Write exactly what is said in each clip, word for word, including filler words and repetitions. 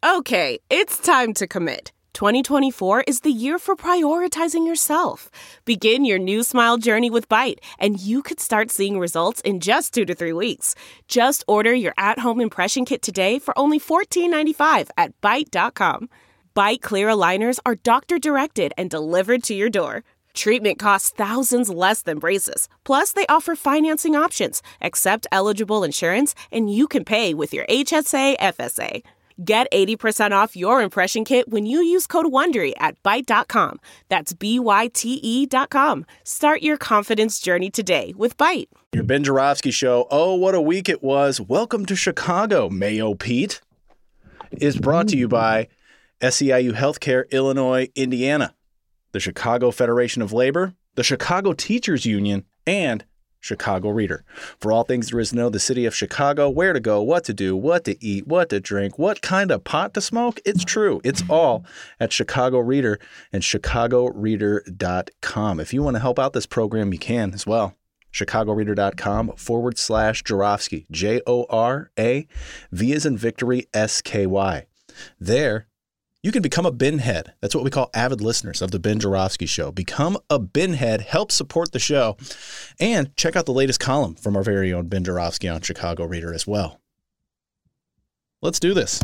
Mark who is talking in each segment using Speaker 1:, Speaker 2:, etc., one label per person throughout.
Speaker 1: Okay, it's time to commit. twenty twenty-four is the year for prioritizing yourself. Begin your new smile journey with Byte, and you could start seeing results in just two to three weeks. Just order your at-home impression kit today for only fourteen ninety-five at byte dot com. Byte clear aligners are doctor-directed and delivered to your door. Treatment costs thousands less than braces. Plus, they offer financing options, accept eligible insurance, and you can pay with your H S A F S A. Get eighty percent off your impression kit when you use code WONDERY at byte dot com. That's B Y T E dot com. Start your confidence journey today with Byte.
Speaker 2: Your Ben Joravsky Show, oh, what a week it was. Welcome to Chicago, Mayo Pete, is brought to you by S E I U Healthcare, Illinois, Indiana, the Chicago Federation of Labor, the Chicago Teachers Union, and Chicago Reader. For all things there is to know, the city of Chicago, where to go, what to do, what to eat, what to drink, what kind of pot to smoke, it's true. It's all at Chicago Reader and chicago reader dot com. If you want to help out this program, you can as well. chicago reader dot com forward slash Joravsky, J O R A V as in victory, S K Y. There, you can become a bin head. That's what we call avid listeners of the Ben Joravsky Show. Become a bin head, help support the show, and check out the latest column from our very own Ben Joravsky on Chicago Reader as well. Let's do this.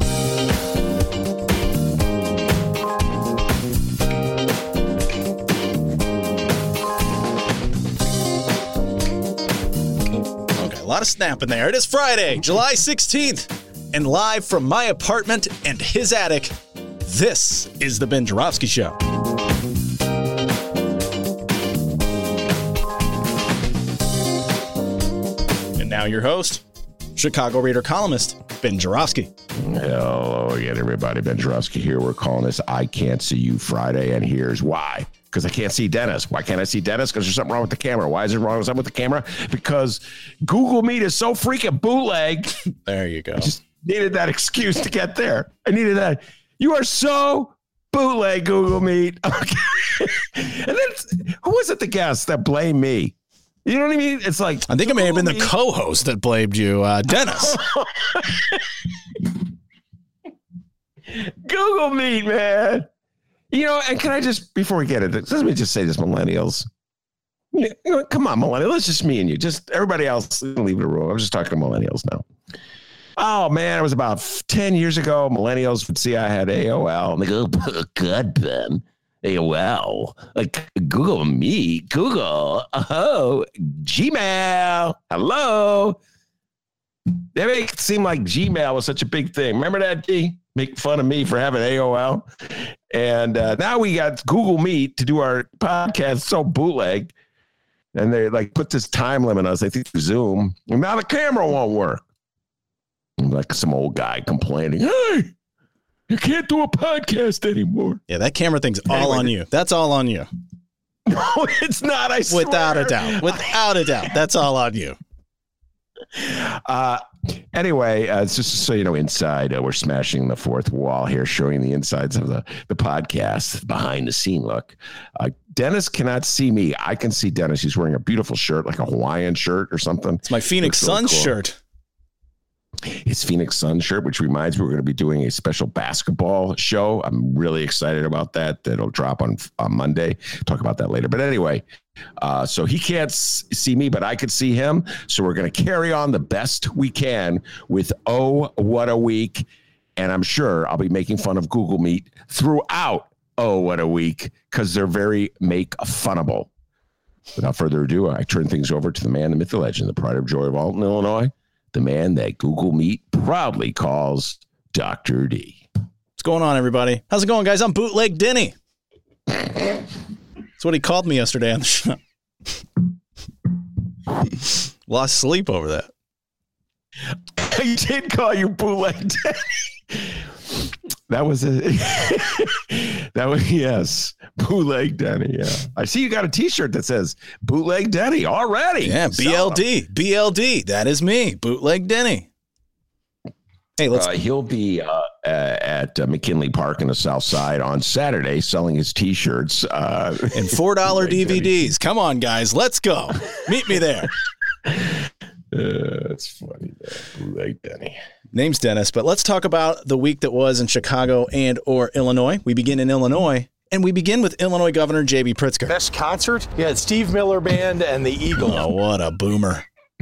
Speaker 2: Okay, a lot of snapping there. It is Friday, July sixteenth, and live from my apartment and his attic, this is the Ben Joravsky Show. And now your host, Chicago Reader columnist, Ben Joravsky.
Speaker 3: Hello again, everybody. Ben Joravsky here. We're calling this I Can't See You Friday, and here's why. Because I can't see Dennis. Why can't I see Dennis? Because there's something wrong with the camera. Why is there wrong with something with the camera? Because Google Meet is so freaking bootleg.
Speaker 2: There you go.
Speaker 3: I just needed that excuse to get there. I needed that. You are so bootleg, Google Meet. Okay. And then who was it, the guest that blamed me? You know what I mean? It's like,
Speaker 2: I think it may have been the co-host that blamed you, uh, Dennis.
Speaker 3: Google Meet, man. You know, and can I just, before we get into this, let me just say this, millennials. You know, come on, millennials. It's just me and you. Just everybody else, leave it a rule. I'm just talking to millennials now. Oh, man, it was about ten years ago. Millennials would see I had A O L. And they go, oh, God, Ben, A O L. Like, Google Meet, Google, oh, Gmail, hello. They make it seem like Gmail was such a big thing. Remember that, G? Making fun of me for having A O L. And uh, now we got Google Meet to do our podcast, so bootleg. And they, like, put this time limit on us, I think, Zoom. And now the camera won't work. Like some old guy complaining, hey, you can't do a podcast anymore.
Speaker 2: Yeah, that camera thing's all anyway, on you. That's all on you.
Speaker 3: No, it's not, I swear.
Speaker 2: Without a doubt. Without a doubt. That's all on you.
Speaker 3: Uh, anyway, uh, just so you know, inside, uh, we're smashing the fourth wall here, showing the insides of the, the podcast, behind the scene look. Uh, Dennis cannot see me. I can see Dennis. He's wearing a beautiful shirt, like a Hawaiian shirt or something.
Speaker 2: It's my Phoenix Suns really cool. shirt.
Speaker 3: His Phoenix Suns shirt, which reminds me we're going to be doing a special basketball show. I'm really excited about that. That'll drop on, on Monday. Talk about that later. But anyway, uh, so he can't s- see me, but I could see him. So we're going to carry on the best we can with Oh, What a Week. And I'm sure I'll be making fun of Google Meet throughout Oh, What a Week, because they're very make funnable. Without further ado, I turn things over to the man, the myth, the legend, the pride of joy of Alton, Illinois. The man that Google Meet proudly calls Doctor D.
Speaker 2: What's going on, everybody? How's it going, guys? I'm Bootleg Denny. That's what he called me yesterday on the show. Lost sleep over that.
Speaker 3: I did call you Bootleg Denny. That was a that was yes, Bootleg Denny. Yeah, I see you got a T-shirt that says Bootleg Denny already.
Speaker 2: Yeah, B L D, B L D. That is me, Bootleg Denny. Hey, let's.
Speaker 3: Uh, he'll be uh, at uh, McKinley Park in the South Side on Saturday, selling his T-shirts uh,
Speaker 2: and four dollar D V Ds. Come on, guys, let's go. Meet me there.
Speaker 3: Uh, that's funny, Bootleg Denny.
Speaker 2: Name's Dennis, but let's talk about the week that was in Chicago and or Illinois. We begin in Illinois, and we begin with Illinois Governor J B Pritzker.
Speaker 4: Best concert? Yeah, Steve Miller Band and the Eagles.
Speaker 2: Oh, what a boomer.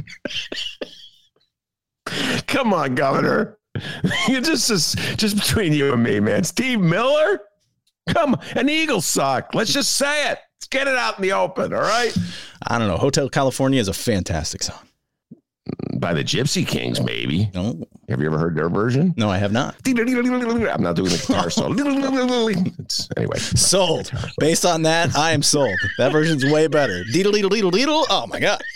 Speaker 3: Come on, Governor. You just, just just between you and me, man. Steve Miller? Come on. And the Eagles suck. Let's just say it. Let's get it out in the open, all right?
Speaker 2: I don't know. Hotel California is a fantastic song.
Speaker 3: By the Gypsy Kings, maybe.
Speaker 2: No.
Speaker 3: Have you ever heard their version?
Speaker 2: No, I have not.
Speaker 3: I'm not doing the guitar solo. It's, anyway.
Speaker 2: Sold. Based on that, I am sold. That version's way better. Deedle, deedle, deedle, deedle. Oh, my God.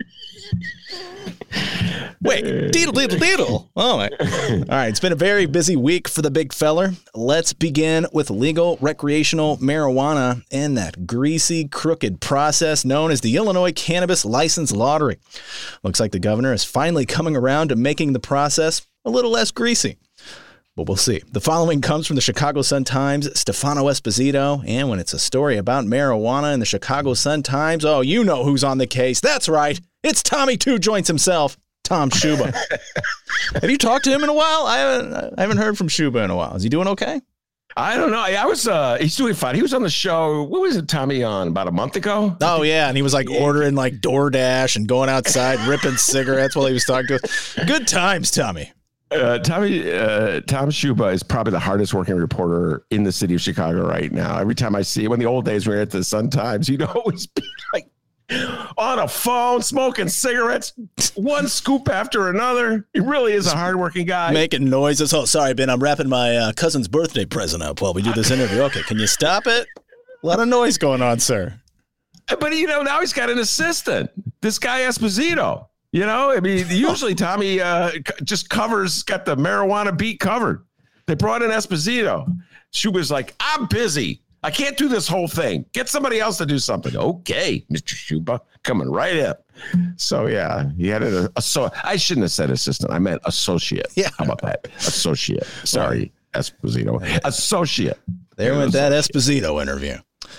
Speaker 2: Wait, deedle, deedle, deedle. Oh, my. All right, it's been a very busy week for the big feller. Let's begin with legal recreational marijuana and that greasy, crooked process known as the Illinois Cannabis License Lottery. Looks like the governor is finally coming around to making the process a little less greasy. But we'll see. The following comes from the Chicago Sun-Times' Stefano Esposito. And when it's a story about marijuana in the Chicago Sun-Times, oh, you know who's on the case. That's right. It's Tommy Two Joints himself, Tom Schuba. Have you talked to him in a while? I haven't, I haven't heard from Schuba in a while. Is he doing okay?
Speaker 3: I don't know. I was, uh, he's doing fine. He was on the show. What was it, Tommy, on about a month ago?
Speaker 2: Oh, yeah. And he was like ordering like DoorDash and going outside, ripping cigarettes while he was talking to us. Good times, Tommy.
Speaker 3: Uh, Tommy, uh, Tom Schuba is probably the hardest working reporter in the city of Chicago right now. Every time I see him, in the old days we were at the Sun-Times, he'd always be like on a phone, smoking cigarettes, one scoop after another. He really is a hardworking guy.
Speaker 2: Making noises. Oh, sorry, Ben, I'm wrapping my uh, cousin's birthday present up while we do this interview. Okay, can you stop it? A lot of noise going on, sir.
Speaker 3: But, you know, now he's got an assistant, this guy Esposito. You know, I mean, usually Tommy uh, just covers, got the marijuana beat covered. They brought in Esposito. Schuba's like, I'm busy. I can't do this whole thing. Get somebody else to do something. Okay, Mister Schuba, coming right up. So, yeah, he had a, a so I shouldn't have said assistant. I meant associate.
Speaker 2: Yeah.
Speaker 3: How about that? Associate. Sorry, Esposito. Associate.
Speaker 2: There went that Esposito interview.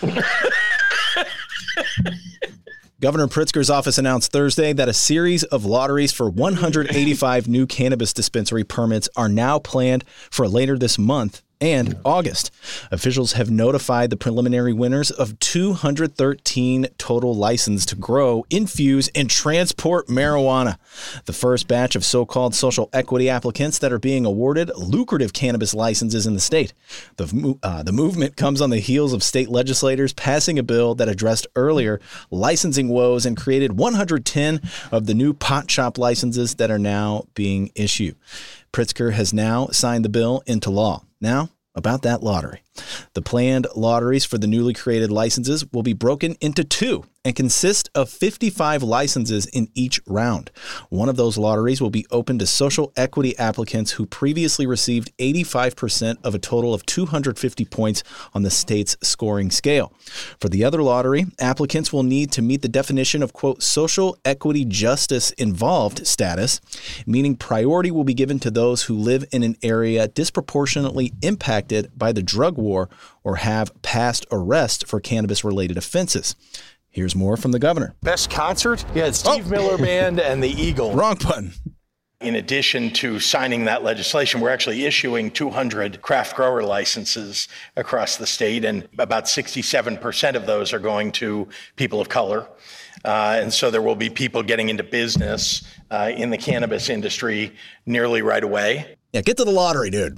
Speaker 2: Governor Pritzker's office announced Thursday that a series of lotteries for one hundred eighty-five new cannabis dispensary permits are now planned for later this month and August. Officials have notified the preliminary winners of two hundred thirteen total licenses to grow, infuse, and transport marijuana. The first batch of so-called social equity applicants that are being awarded lucrative cannabis licenses in the state. The, uh, the movement comes on the heels of state legislators passing a bill that addressed earlier licensing woes and created one hundred ten of the new pot shop licenses that are now being issued. Pritzker has now signed the bill into law. Now, about that lottery. The planned lotteries for the newly created licenses will be broken into two and consist of fifty-five licenses in each round. One of those lotteries will be open to social equity applicants who previously received eighty-five percent of a total of two hundred fifty points on the state's scoring scale. For the other lottery, applicants will need to meet the definition of, quote, social equity justice involved status, meaning priority will be given to those who live in an area disproportionately impacted by the drug war or have past arrest for cannabis-related offenses. Here's more from the governor.
Speaker 4: Best concert? Yeah, it's Steve
Speaker 2: Oh.
Speaker 4: Miller Band and the Eagles.
Speaker 2: Wrong button.
Speaker 4: In addition to signing that legislation, we're actually issuing two hundred craft grower licenses across the state, and about sixty-seven percent of those are going to people of color. Uh, and so there will be people getting into business uh, in the cannabis industry nearly right away.
Speaker 2: Yeah, get to the lottery, dude.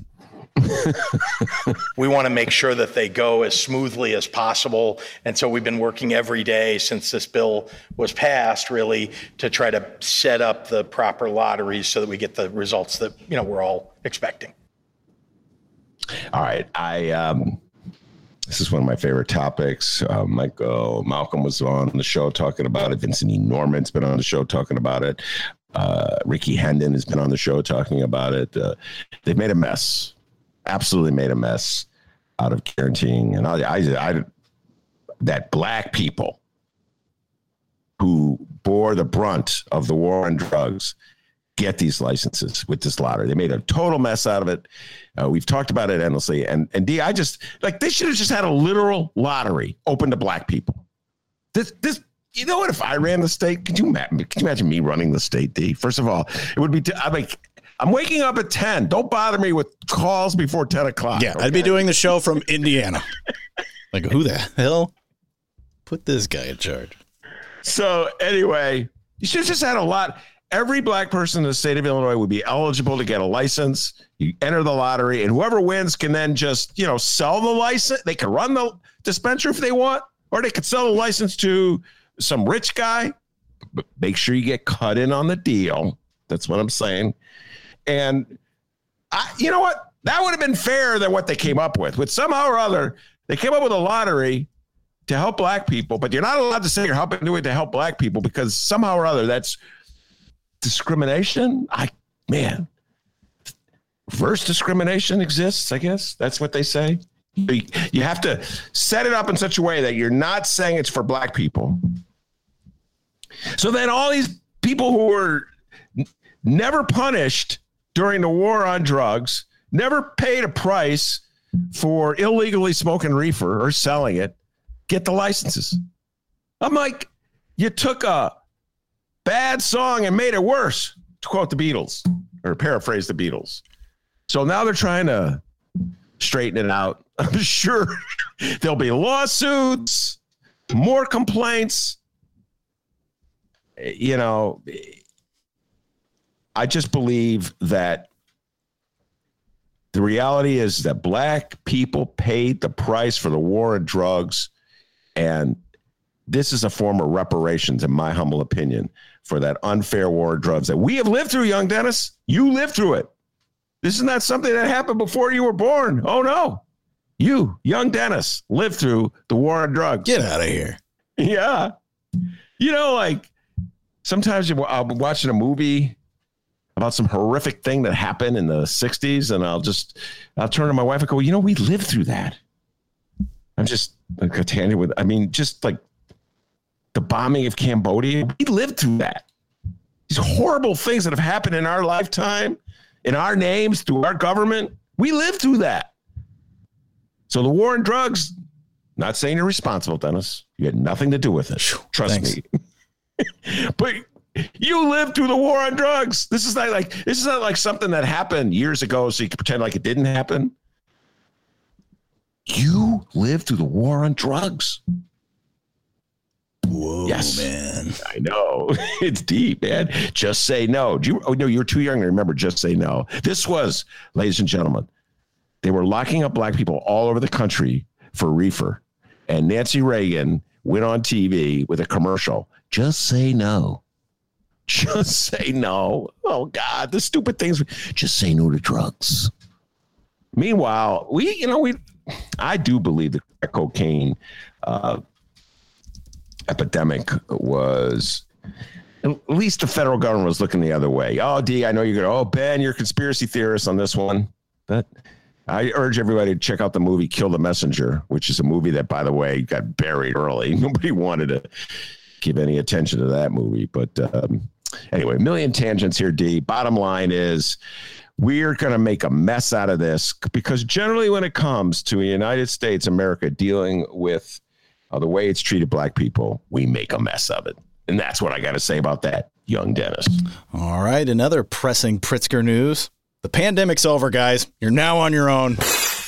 Speaker 4: We want to make sure that they go as smoothly as possible. And so we've been working every day since this bill was passed, really, to try to set up the proper lotteries so that we get the results that, you know, we're all expecting.
Speaker 3: All right. I, um, this is one of my favorite topics. Uh, Michael Malcolm was on the show talking about it. Vincent E. Norman's been on the show talking about it. Uh, Ricky Hendon has been on the show talking about it. Uh, they've made a mess. Absolutely made a mess out of guaranteeing. And I, I, I, that black people who bore the brunt of the war on drugs get these licenses with this lottery. They made a total mess out of it. Uh, we've talked about it endlessly. And, and D, I just, like, they should have just had a literal lottery open to black people. This, this, you know what, if I ran the state, could you imagine, could you imagine me running the state, D? First of all, it would be, t- I'm like, I'm waking up at ten. Don't bother me with calls before ten o'clock.
Speaker 2: Yeah,
Speaker 3: okay?
Speaker 2: I'd be doing the show from Indiana. Like, who the hell put this guy in charge?
Speaker 3: So anyway, you should have just had a lot. Every black person in the state of Illinois would be eligible to get a license. You enter the lottery, and whoever wins can then just, you know, sell the license. They can run the dispensary if they want, or they could sell the license to some rich guy. But make sure you get cut in on the deal. That's what I'm saying. And I, you know what? That would have been fairer than what they came up with. With somehow or other, they came up with a lottery to help black people, but you're not allowed to say you're helping do it to help black people because somehow or other that's discrimination. I, man, reverse discrimination exists, I guess. That's what they say. You, you have to set it up in such a way that you're not saying it's for black people. So then all these people who were n- never punished during the war on drugs, never paid a price for illegally smoking reefer or selling it, get the licenses. I'm like, you took a bad song and made it worse, to quote the Beatles, or paraphrase the Beatles. So now they're trying to straighten it out. I'm sure there'll be lawsuits, more complaints. You know, I just believe that the reality is that black people paid the price for the war on drugs. And this is a form of reparations, in my humble opinion, for that unfair war on drugs that we have lived through, young Dennis. You lived through it. This is not something that happened before you were born. Oh, no. You, young Dennis, lived through the war on drugs.
Speaker 2: Get out of here.
Speaker 3: Yeah. You know, like sometimes you, I'll be watching a movie about some horrific thing that happened in the sixties, and I'll just, I'll turn to my wife and go, you know, we lived through that. I'm just like a tangent with, I mean, just like the bombing of Cambodia. We lived through that. These horrible things that have happened in our lifetime, in our names, through our government. We lived through that. So the war on drugs, not saying you're responsible, Dennis. You had nothing to do with it. Trust
Speaker 2: Thanks.
Speaker 3: me. But you lived through the war on drugs. This is not like, this is not like something that happened years ago so you can pretend like it didn't happen. You lived through the war on drugs.
Speaker 2: Whoa,
Speaker 3: yes,
Speaker 2: man.
Speaker 3: I know. It's deep, man. Just say no. Do you, oh, no, you're too young to remember Just Say No. This was, ladies and gentlemen, they were locking up black people all over the country for reefer. And Nancy Reagan went on T V with a commercial. Just say no. Just say no. Oh, God, the stupid things. Just say no to drugs. Meanwhile, we, you know, we, I do believe the cocaine uh, epidemic was, at least the federal government was looking the other way. Oh, D, I know you're going to, oh, Ben, you're a conspiracy theorist on this one. But I urge everybody to check out the movie Kill the Messenger, which is a movie that, by the way, got buried early. Nobody wanted to give any attention to that movie. But um, anyway, a million tangents here, D. Bottom line is we're going to make a mess out of this because generally when it comes to the United States, America dealing with uh, the way it's treated black people, we make a mess of it. And that's what I got to say about that, young Dennis.
Speaker 2: All right. Another pressing Pritzker news. The pandemic's over, guys. You're now on your own.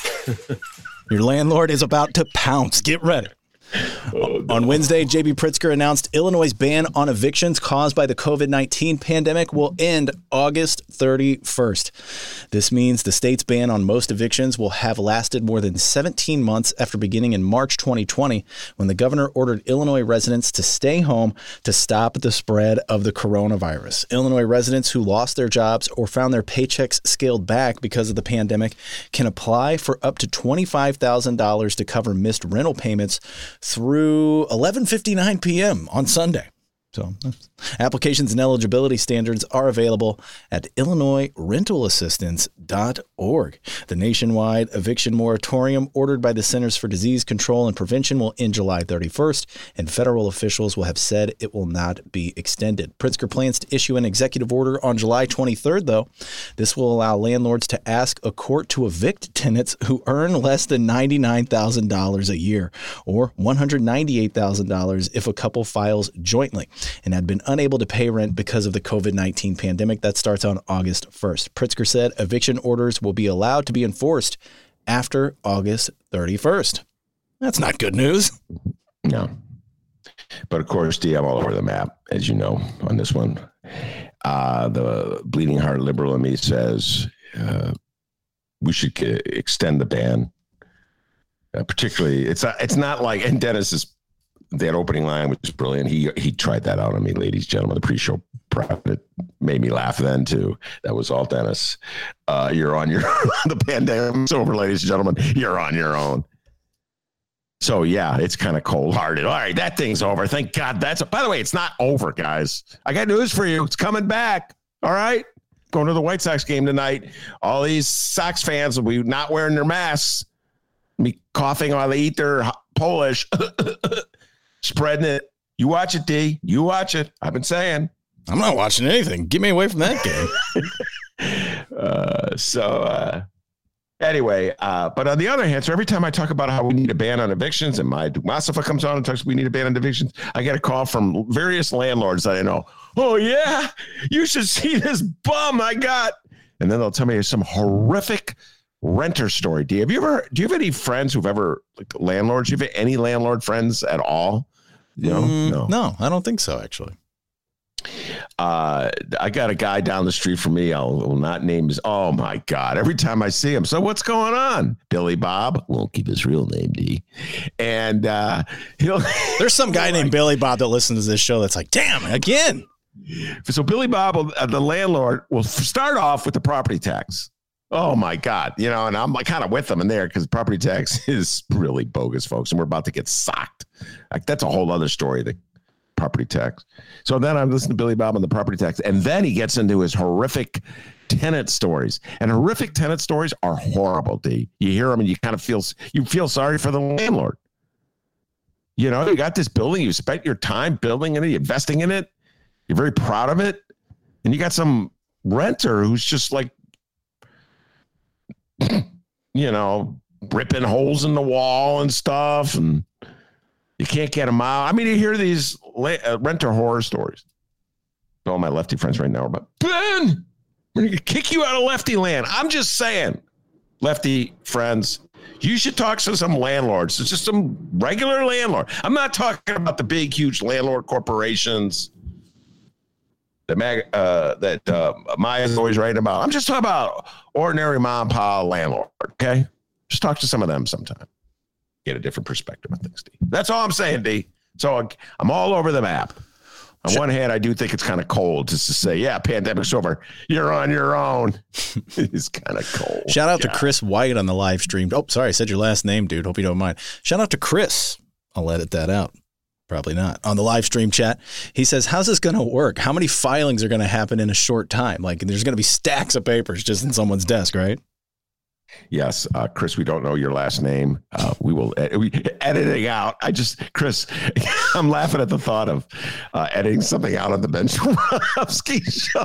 Speaker 2: Your landlord is about to pounce. Get ready. Oh, no. On Wednesday, J B Pritzker announced Illinois' ban on evictions caused by the COVID nineteen pandemic will end August thirty-first. This means the state's ban on most evictions will have lasted more than seventeen months after beginning in March twenty twenty, when the governor ordered Illinois residents to stay home to stop the spread of the coronavirus. Illinois residents who lost their jobs or found their paychecks scaled back because of the pandemic can apply for up to twenty-five thousand dollars to cover missed rental payments through eleven fifty-nine p.m. on Sunday. So applications and eligibility standards are available at illinois rental assistance dot org. The nationwide eviction moratorium ordered by the Centers for Disease Control and Prevention will end July thirty-first, and federal officials will have said it will not be extended. Pritzker plans to issue an executive order on July twenty-third, though. This will allow landlords to ask a court to evict tenants who earn less than ninety-nine thousand dollars a year, or one hundred ninety-eight thousand dollars if a couple files jointly. and had been unable to pay rent because of the covid nineteen pandemic. That starts on August first. Pritzker said eviction orders will be allowed to be enforced after August thirty-first. That's not good news.
Speaker 3: No. But of course, D, I'm all over the map, as you know, on this one. Uh, the bleeding heart liberal in me says uh, we should c- extend the ban. Uh, particularly, it's not, it's not like, and Dennis's, that opening line was brilliant. He he tried that out on me, ladies and gentlemen. The pre-show private made me laugh then, too. That was all Dennis. Uh, you're on your the pandemic's over, ladies and gentlemen. You're on your own. So, yeah, it's kind of cold-hearted. All right, that thing's over. Thank God that's... By the way, it's not over, guys. I got news for you. It's coming back. All right? Going to the White Sox game tonight. All these Sox fans will be not wearing their masks, be coughing while they eat their Polish, spreading it. You watch it, D. You watch it. I've been saying.
Speaker 2: I'm not watching anything. Get me away from that game.
Speaker 3: uh, so... Uh, Anyway, uh, but on the other hand, so every time I talk about how we need a ban on evictions, and my Masafa comes on and talks, we need a ban on evictions, I get a call from various landlords that I know. Oh yeah, you should see this bum I got, and then they'll tell me some horrific renter story. Do you have you ever? Do you have any friends who've ever like landlords? Do you have any landlord friends at all? You know,
Speaker 2: mm,
Speaker 3: no,
Speaker 2: no, I don't think so. Actually.
Speaker 3: Uh, I got a guy down the street from me. I will not name his. Oh my God! Every time I see him, so what's going on? Billy Bob won't keep his real name, D. And uh, he'll.
Speaker 2: There's some guy named Billy Bob that listens to this show. That's like, damn, again.
Speaker 3: So Billy Bob, uh, the landlord, will start off with the property tax. Oh my God! You know, and I'm like kind of with them in there because property tax is really bogus, folks, and we're about to get socked. Like that's a whole other story. The property tax. So then I'm listening to Billy Bob on the property tax. And then he gets into his horrific tenant stories. And horrific tenant stories are horrible, D. You hear them and you kind of feel, you feel sorry for the landlord. You know, you got this building, you spent your time building it, investing in it. You're very proud of it. And you got some renter who's just like, you know, ripping holes in the wall and stuff. And you can't get them out. I mean, you hear these uh, renter horror stories. All my lefty friends right now are about, Ben, we're going to kick you out of lefty land. I'm just saying, lefty friends, you should talk to some landlords. It's just some regular landlord. I'm not talking about the big, huge landlord corporations that, Mag, uh, that uh, Maya's always writing about. I'm just talking about ordinary mom and pop landlord, okay? Just talk to some of them sometime. Get a different perspective on things, D. That's all I'm saying, D. So I'm all over the map. On one hand, I do think it's kind of cold just to say, yeah, pandemic's over. You're on your own. It's kind of cold.
Speaker 2: Shout out
Speaker 3: yeah.
Speaker 2: to Chris White on the live stream. Oh, sorry. I said your last name, dude. Hope you don't mind. Shout out to Chris. I'll edit that out. Probably not. On the live stream chat, he says, how's this going to work? How many filings are going to happen in a short time? Like there's going to be stacks of papers just in someone's desk, right?
Speaker 3: Yes, uh, Chris, we don't know your last name. Uh, we will ed- we editing out. I just, Chris, I'm laughing at the thought of uh, editing something out on the Ben Joravsky show.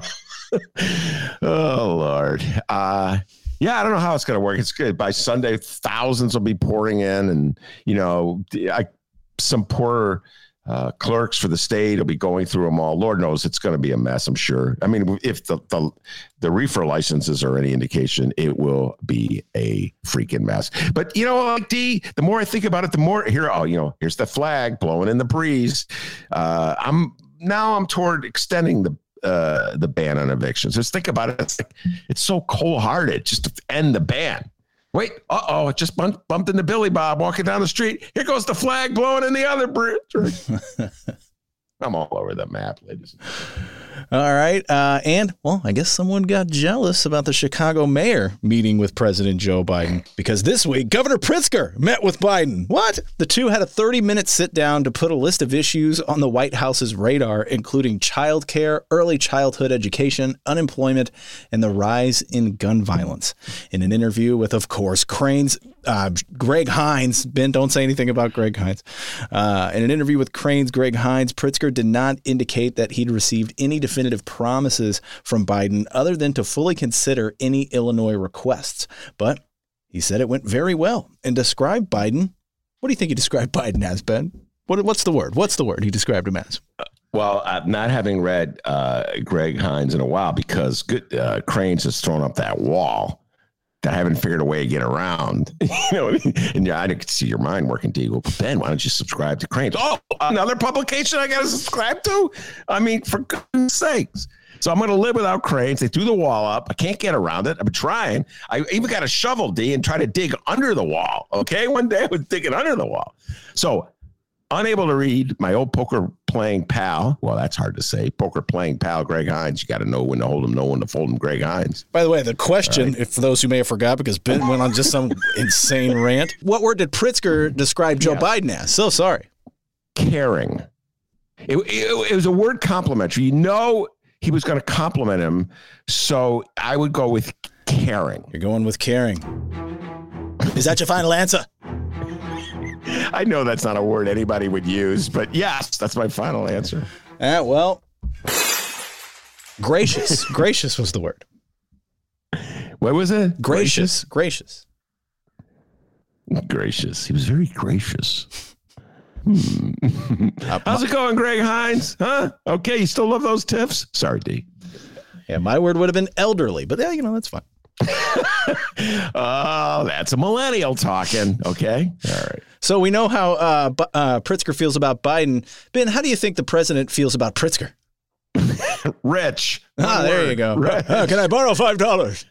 Speaker 3: Oh, Lord. Uh, yeah, I don't know how it's going to work. It's good. By Sunday, thousands will be pouring in. And, you know, I, some poor uh, clerks for the state will be going through them all. Lord knows it's going to be a mess, I'm sure. I mean, if the, the the reefer licenses are any indication, it will be a freaking mess. But, you know, like D, the more I think about it, the more here, oh, you know, here's the flag blowing in the breeze. Uh, I'm now I'm toward extending the uh, the ban on evictions. Just think about it. It's like, it's so cold hearted just to end the ban. Wait, uh-oh, it just bumped, bumped into Billy Bob walking down the street. Here goes the flag blowing in the other bridge. I'm all over the map, ladies.
Speaker 2: All right. Uh, and, well, I guess someone got jealous about the Chicago mayor meeting with President Joe Biden because this week, Governor Pritzker met with Biden. What? The two had a thirty-minute sit-down to put a list of issues on the White House's radar, including child care, early childhood education, unemployment, and the rise in gun violence. In an interview with, of course, Crane's uh, Greg Hines, Ben, don't say anything about Greg Hines. Uh, in an interview with Crane's Greg Hines, Pritzker did not indicate that he'd received any definitive promises from Biden other than to fully consider any Illinois requests. But he said it went very well and described Biden. What do you think he described Biden as, Ben? What, what's the word? What's the word he described him as?
Speaker 3: Well, uh, not having read uh, Greg Hines in a while because good, uh, Cranes has thrown up that wall that I haven't figured a way to get around. You know, and yeah, I could see your mind working, Deagle. But Ben, why don't you subscribe to Cranes? Oh, another publication I got to subscribe to? I mean, for goodness sakes. So I'm going to live without Cranes. They threw the wall up. I can't get around it. I've been trying. I even got a shovel, D, and try to dig under the wall. Okay, one day I was digging under the wall. So unable to read my old poker playing pal. Well, that's hard to say. Poker playing pal, Greg Hines. You got to know when to hold him, know when to fold him, Greg Hines.
Speaker 2: By the way, the question, right. if for those who may have forgot, because Ben went on just some insane rant. What word did Pritzker describe Joe yeah. Biden as? So sorry.
Speaker 3: Caring. It, it, it was a word complimentary. You know he was going to compliment him, so I would go with caring.
Speaker 2: You're going with caring. Is that your final answer?
Speaker 3: I know that's not a word anybody would use, but yes, that's my final answer.
Speaker 2: Uh, well, gracious. Gracious was the word.
Speaker 3: What was it?
Speaker 2: Gracious. Gracious.
Speaker 3: Gracious. He was very gracious. Hmm. How's it going, Greg Hines? Huh? Okay, you still love those tiffs? Sorry, D.
Speaker 2: Yeah, my word would have been elderly, but yeah, you know, that's fine.
Speaker 3: Oh, that's a millennial talking. Okay. All right.
Speaker 2: So we know how uh, B- uh, Pritzker feels about Biden. Ben, how do you think the president feels about Pritzker?
Speaker 3: Rich.
Speaker 2: Ah, there word. You go. Uh, can I borrow five dollars?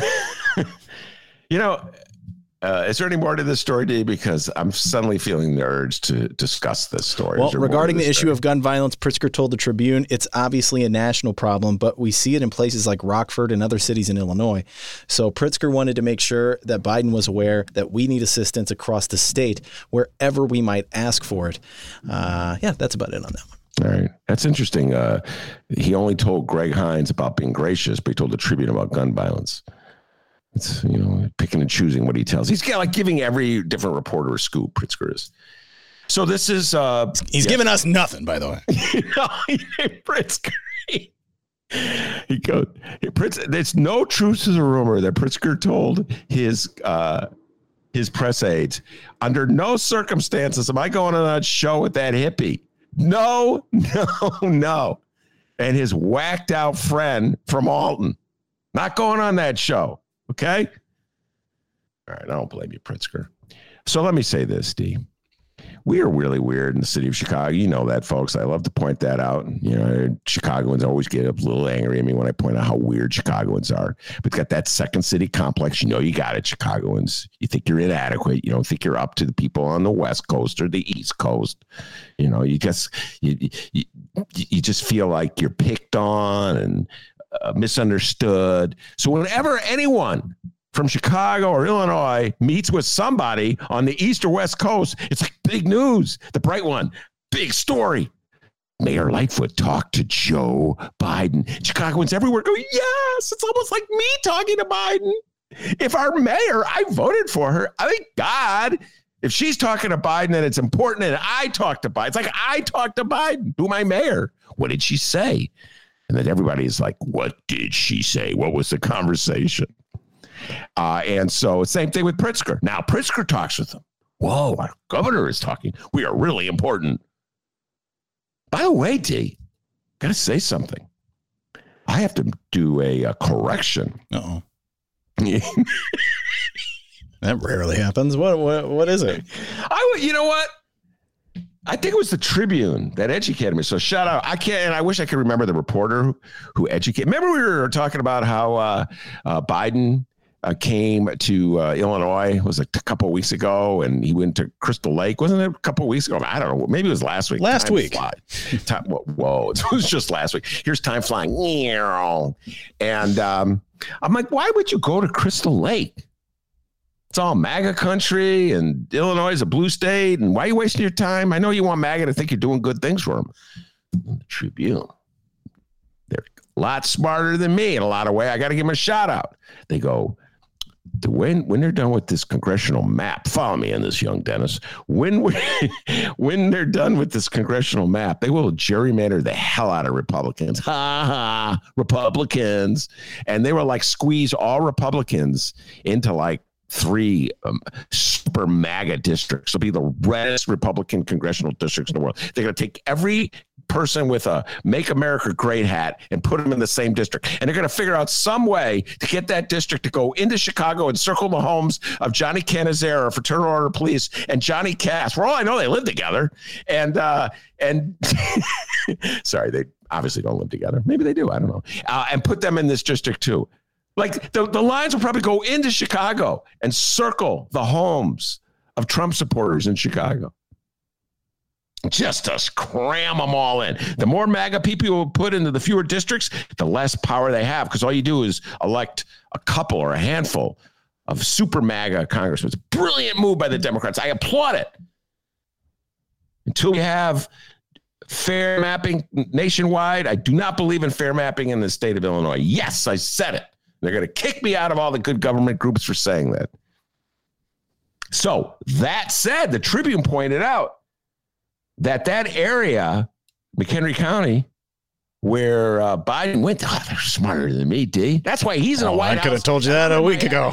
Speaker 3: You know, uh, is there any more to this story, D? Because I'm suddenly feeling the urge to discuss this story.
Speaker 2: Well, regarding the issue
Speaker 3: story?
Speaker 2: of gun violence, Pritzker told the Tribune, it's obviously a national problem, but we see it in places like Rockford and other cities in Illinois. So Pritzker wanted to make sure that Biden was aware that we need assistance across the state wherever we might ask for it. Uh, yeah, that's about it on that one.
Speaker 3: All right. That's interesting. Uh, he only told Greg Hines about being gracious, but he told the Tribune about gun violence. It's, you know, picking and choosing what he tells. He's got like giving every different reporter a scoop, Pritzker is. So this is... Uh,
Speaker 2: He's yeah. giving us nothing, by the way.
Speaker 3: Pritzker. He goes, Pritz, there's no truth to the rumor that Pritzker told his uh, his press aides, under no circumstances am I going on that show with that hippie. No, no, no. And his whacked out friend from Alton. Not going on that show. Okay. All right. I don't blame you, Pritzker. So let me say this, D. We are really weird in the city of Chicago. You know that, folks. I love to point that out. You know, Chicagoans always get a little angry at me when I point out how weird Chicagoans are. But got that second city complex. You know, you got it, Chicagoans. You think you're inadequate. You don't think you're up to the people on the West Coast or the East Coast. You know, you just you you, you just feel like you're picked on and uh, misunderstood. So whenever anyone from Chicago or Illinois meets with somebody on the East or West Coast, it's like big news. The bright one, big story. Mayor Lightfoot talked to Joe Biden. Chicagoans everywhere go, yes, it's almost like me talking to Biden. If our mayor, I voted for her. I thank God. If she's talking to Biden, then it's important that I talk to Biden. It's like I talked to Biden, who my mayor. What did she say? And then everybody's like, what did she say? What was the conversation? Uh, and so same thing with Pritzker. Now Pritzker talks with them. Whoa, our governor is talking. We are really important. By the way, D, got to say something. I have to do a, a correction.
Speaker 2: Uh-oh. That rarely happens. What, what, what is it?
Speaker 3: I would, you know what? I think it was the Tribune that educated me. So shout out. I can't, and I wish I could remember the reporter who, who educated. Remember we were talking about how uh, uh, Biden uh, came to uh, Illinois, it was a couple of weeks ago, and he went to Crystal Lake. Wasn't it a couple of weeks ago? I don't know. Maybe it was last week.
Speaker 2: Last
Speaker 3: time
Speaker 2: week.
Speaker 3: Time, whoa, it was just last week. Here's time flying. And um, I'm like, why would you go to Crystal Lake? It's all MAGA country, and Illinois is a blue state. And why are you wasting your time? I know you want MAGA to think you're doing good things for them. The Tribune, they're a lot smarter than me in a lot of ways. I got to give them a shout out. They go, when when they're done with this congressional map, follow me in this, young Dennis. When we, when they're done with this congressional map, they will gerrymander the hell out of Republicans. Ha ha, Republicans. And they will like squeeze all Republicans into like three um, super MAGA districts. Will be the reddest Republican congressional districts in the world. They're going to take every person with a Make America Great hat and put them in the same district. And they're going to figure out some way to get that district to go into Chicago and circle the homes of Johnny Cannizzaro, Fraternal Order of Police, and Johnny Cass. For all I know, they live together. And, uh, and sorry, they obviously don't live together. Maybe they do. I don't know. Uh, and put them in this district too. Like the, the lines will probably go into Chicago and circle the homes of Trump supporters in Chicago. Just to cram them all in. The more MAGA people will put into the fewer districts, the less power they have, because all you do is elect a couple or a handful of super MAGA congressmen. It's a brilliant move by the Democrats. I applaud it. Until we have fair mapping nationwide, I do not believe in fair mapping in the state of Illinois. Yes, I said it. They're going to kick me out of all the good government groups for saying that. So that said, the Tribune pointed out that that area, McHenry County, where uh, Biden went, oh, they're smarter than me, D. That's why he's in a
Speaker 2: oh,
Speaker 3: White House.
Speaker 2: I could have told you that a week ago.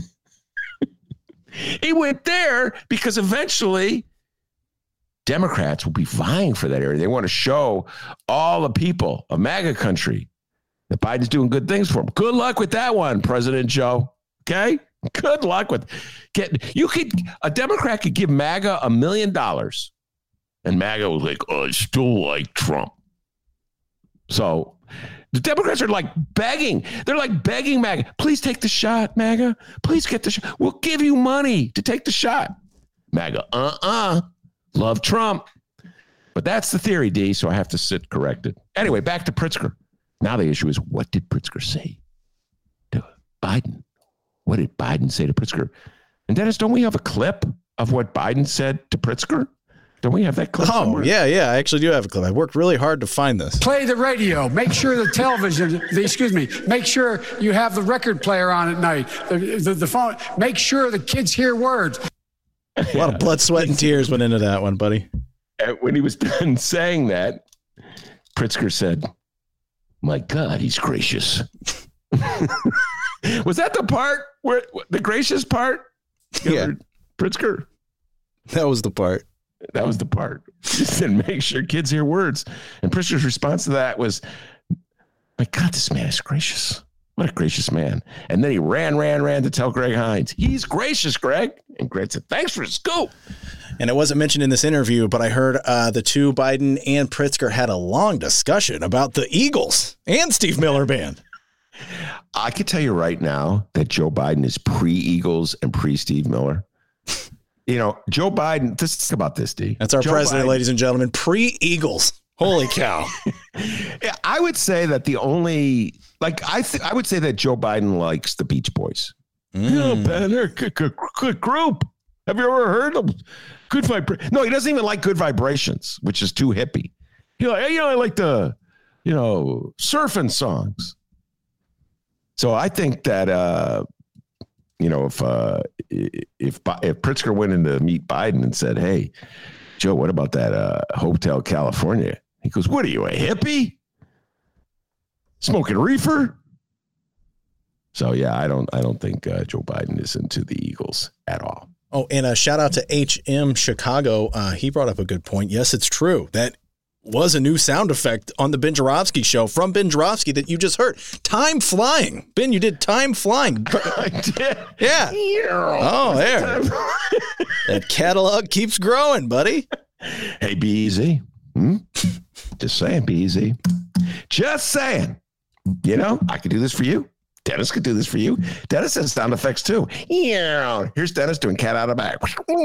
Speaker 3: He went there because eventually Democrats will be vying for that area. They want to show all the people of MAGA country that Biden's doing good things for them. Good luck with that one, President Joe. Okay? Good luck with getting, you could, a Democrat could give MAGA a million dollars and MAGA was like, oh, I still like Trump. So the Democrats are like begging. They're like begging MAGA, please take the shot, MAGA. Please get the shot. We'll give you money to take the shot. MAGA, uh-uh. Love Trump. But that's the theory, D, so I have to sit corrected. Anyway, back to Pritzker. Now the issue is, what did Pritzker say to Biden? What did Biden say to Pritzker? And Dennis, don't we have a clip of what Biden said to Pritzker? Don't we have that clip?
Speaker 2: Oh, somewhere? yeah, yeah. I actually do have a clip. I worked really hard to find this.
Speaker 5: Play the radio. Make sure the television, the, excuse me, make sure you have the record player on at night. The, the, the phone. Make sure the kids hear words.
Speaker 2: A lot of blood, sweat, and tears went into that one, buddy.
Speaker 3: When he was done saying that, Pritzker said, my God, he's gracious. Was that the part where the gracious part?
Speaker 2: Yeah.
Speaker 3: Pritzker.
Speaker 2: That was the part.
Speaker 3: That was the part. He said, make sure kids hear words. And Pritzker's response to that was, my God, this man is gracious. What a gracious man. And then he ran, ran, ran to tell Greg Hines, he's gracious, Greg. And Greg said, thanks for the scoop.
Speaker 2: And it wasn't mentioned in this interview, but I heard uh, the two, Biden and Pritzker, had a long discussion about the Eagles and Steve Miller Band.
Speaker 3: I could tell you right now that Joe Biden is pre-Eagles and pre-Steve Miller. You know, Joe Biden, just think about this, D.
Speaker 2: That's our
Speaker 3: Joe
Speaker 2: president,
Speaker 3: Biden,
Speaker 2: ladies and gentlemen, pre-Eagles. Holy cow.
Speaker 3: Yeah, I would say that the only, like, I th- I would say that Joe Biden likes the Beach Boys. Mm. You know, man, they're a good, good, good group. Have you ever heard of them? Good Vibrations. No, he doesn't even like Good Vibrations, which is too hippie. You know, you know, I like the, you know, surfing songs. So I think that, uh, you know, if uh, if if Pritzker went in to meet Biden and said, hey, Joe, what about that uh, Hotel California? He goes, what are you, a hippie? Smoking reefer? So, yeah, I don't I don't think uh, Joe Biden is into the Eagles at all.
Speaker 2: Oh, and a shout out to H M Chicago. Uh, he brought up a good point. Yes, it's true. That was a new sound effect on the Ben Joravsky show from Ben Joravsky that you just heard. Time flying. Ben, you did time flying.
Speaker 3: I did.
Speaker 2: Yeah. Oh, there. That catalog keeps growing, buddy.
Speaker 3: Hey, be easy. Hmm? Just saying, be easy. Just saying. You know, I could do this for you. Dennis could do this for you. Dennis has sound effects too. Here's Dennis doing cat out of bag.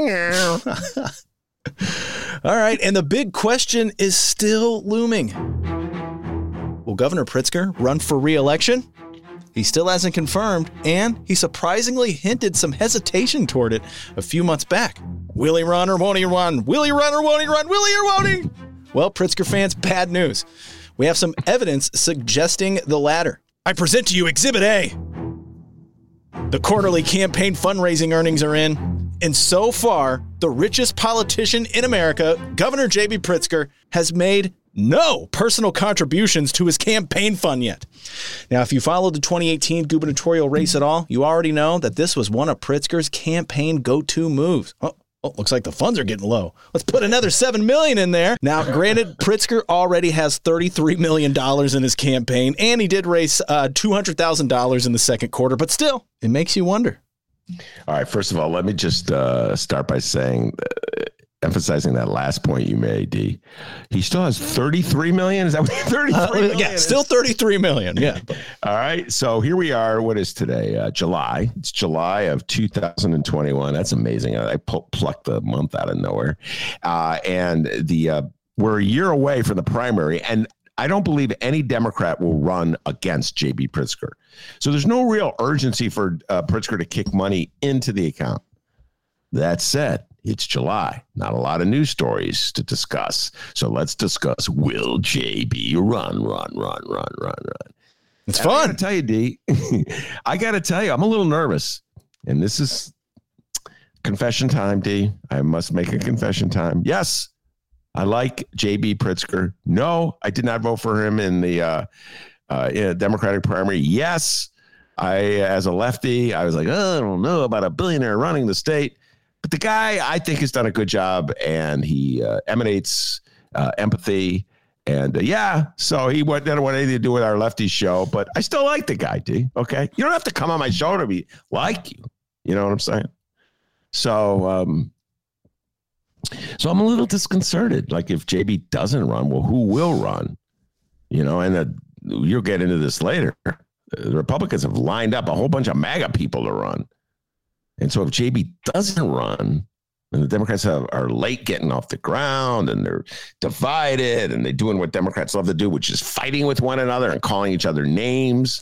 Speaker 2: All right. And the big question is still looming. Will Governor Pritzker run for re-election? He still hasn't confirmed, and he surprisingly hinted some hesitation toward it a few months back. Will he run or won't he run? Will he run or won't he run? Will he or won't he? Well, Pritzker fans, bad news. We have some evidence suggesting the latter. I present to you Exhibit A. The quarterly campaign fundraising earnings are in, and so far, the richest politician in America, Governor J B. Pritzker, has made no personal contributions to his campaign fund yet. Now, if you followed the twenty eighteen gubernatorial race at all, you already know that this was one of Pritzker's campaign go-to moves. Oh, Well, looks like the funds are getting low. Let's put another seven million dollars in there. Now, granted, Pritzker already has thirty-three million dollars in his campaign, and he did raise uh, two hundred thousand dollars in the second quarter, but still, it makes you wonder.
Speaker 3: All right, first of all, let me just uh, start by saying, uh, emphasizing that last point you made, D. He still has thirty-three million dollars? Is that what thirty-three million
Speaker 2: uh, Yeah, still thirty-three million dollars. Yeah.
Speaker 3: All right, so here we are. What is today? Uh, July. It's July of two thousand twenty-one. That's amazing. I, I pu- plucked the month out of nowhere. Uh, and the uh, we're a year away from the primary, and I don't believe any Democrat will run against J B. Pritzker. So there's no real urgency for uh, Pritzker to kick money into the account. That said, it's July. Not a lot of news stories to discuss. So let's discuss, will J B run, run, run, run, run, run?
Speaker 2: It's
Speaker 3: and
Speaker 2: fun.
Speaker 3: I got to tell you, D, I got to tell you, I'm a little nervous. And this is confession time, D. I must make a confession time. Yes, I like J B. Pritzker. No, I did not vote for him in the uh, uh, in a Democratic primary. Yes, I, as a lefty, I was like, oh, I don't know about a billionaire running the state. But the guy, I think, has done a good job, and he uh, emanates uh, empathy. And uh, yeah, so he went, didn't want anything to do with our lefty show, but I still like the guy, D. Okay, you don't have to come on my show to be like you. You know what I'm saying? So, um, so I'm a little disconcerted. Like, if J B doesn't run, well, who will run? You know, and uh, you'll get into this later. The Republicans have lined up a whole bunch of MAGA people to run. And so if J B doesn't run, and the Democrats have, are late getting off the ground, and they're divided, and they're doing what Democrats love to do, which is fighting with one another and calling each other names,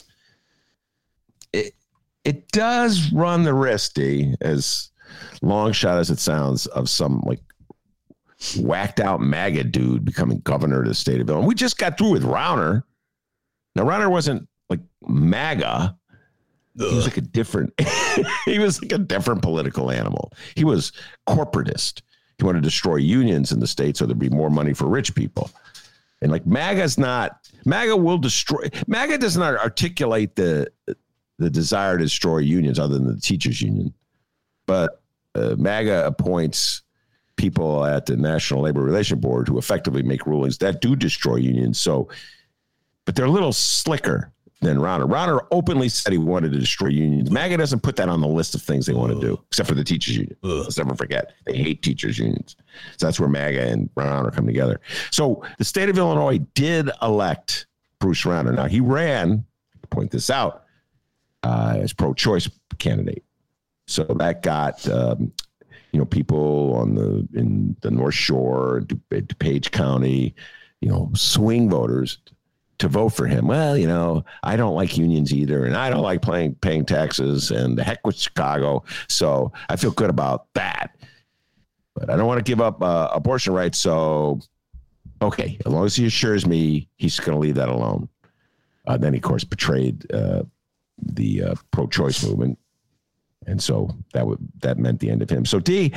Speaker 3: it it does run the risk, D, as long shot as it sounds, of some like whacked out MAGA dude becoming governor of the state of Illinois. We just got through with Rauner. Now, Rauner wasn't like MAGA. Ugh. He was like a different, he was like a different political animal. He was corporatist. He wanted to destroy unions in the state so there'd be more money for rich people. And like MAGA's not, MAGA will destroy, MAGA does not articulate the the desire to destroy unions other than the teachers union. But uh, MAGA appoints people at the National Labor Relations Board who effectively make rulings that do destroy unions. So, but they're a little slicker than Rauner. Rauner openly said he wanted to destroy unions. MAGA doesn't put that on the list of things they want to do, except for the teachers union. Ugh. Let's never forget. They hate teachers unions. So that's where MAGA and Rauner come together. So the state of Illinois did elect Bruce Rauner. Now, he ran, to point this out, uh, as pro-choice candidate. So that got, um, you know, people on the, in the North Shore, Du- DuPage County, you know, swing voters to vote for him. Well, you know, I don't like unions either, and I don't like paying paying taxes, and the heck with Chicago. So I feel good about that. But I don't want to give up uh, abortion rights. So, okay, as long as he assures me he's going to leave that alone. Uh, then, he, of course, betrayed uh, the uh, pro-choice movement. And so that would that meant the end of him. So, D,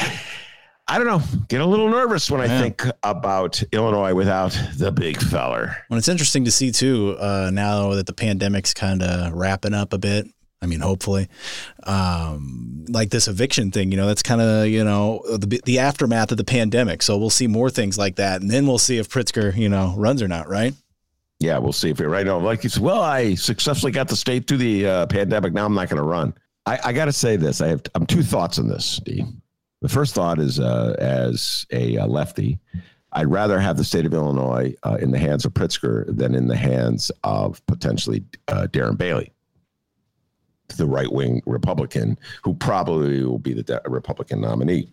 Speaker 3: I don't know, get a little nervous when I yeah. think about Illinois without the big feller.
Speaker 2: Well, it's interesting to see, too, uh, now that the pandemic's kind of wrapping up a bit. I mean, hopefully, um, like this eviction thing, you know, that's kind of, you know, the the aftermath of the pandemic. So we'll see more things like that. And then we'll see if Pritzker, you know, runs or not, right?
Speaker 3: Yeah, we'll see if it right now. Like you said, well, I successfully got the state through the uh, pandemic. Now I'm not going to run. I, I got to say this. I have I'm two thoughts on this, Steve. The first thought is, uh, as a uh, lefty, I'd rather have the state of Illinois uh, in the hands of Pritzker than in the hands of potentially uh, Darren Bailey, the right-wing Republican, who probably will be the de- Republican nominee.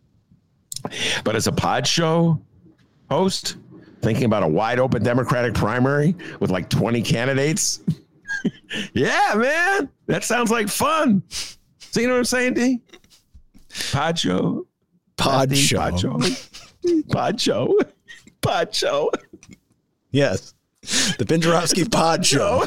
Speaker 3: But as a pod show host, thinking about a wide-open Democratic primary with like twenty candidates, yeah, man, that sounds like fun. So you know what I'm saying, D? Pod show.
Speaker 2: Pod
Speaker 3: D,
Speaker 2: show.
Speaker 3: Pod show. Pod show. Pod show.
Speaker 2: Yes. The Ben Joravsky Pod Show.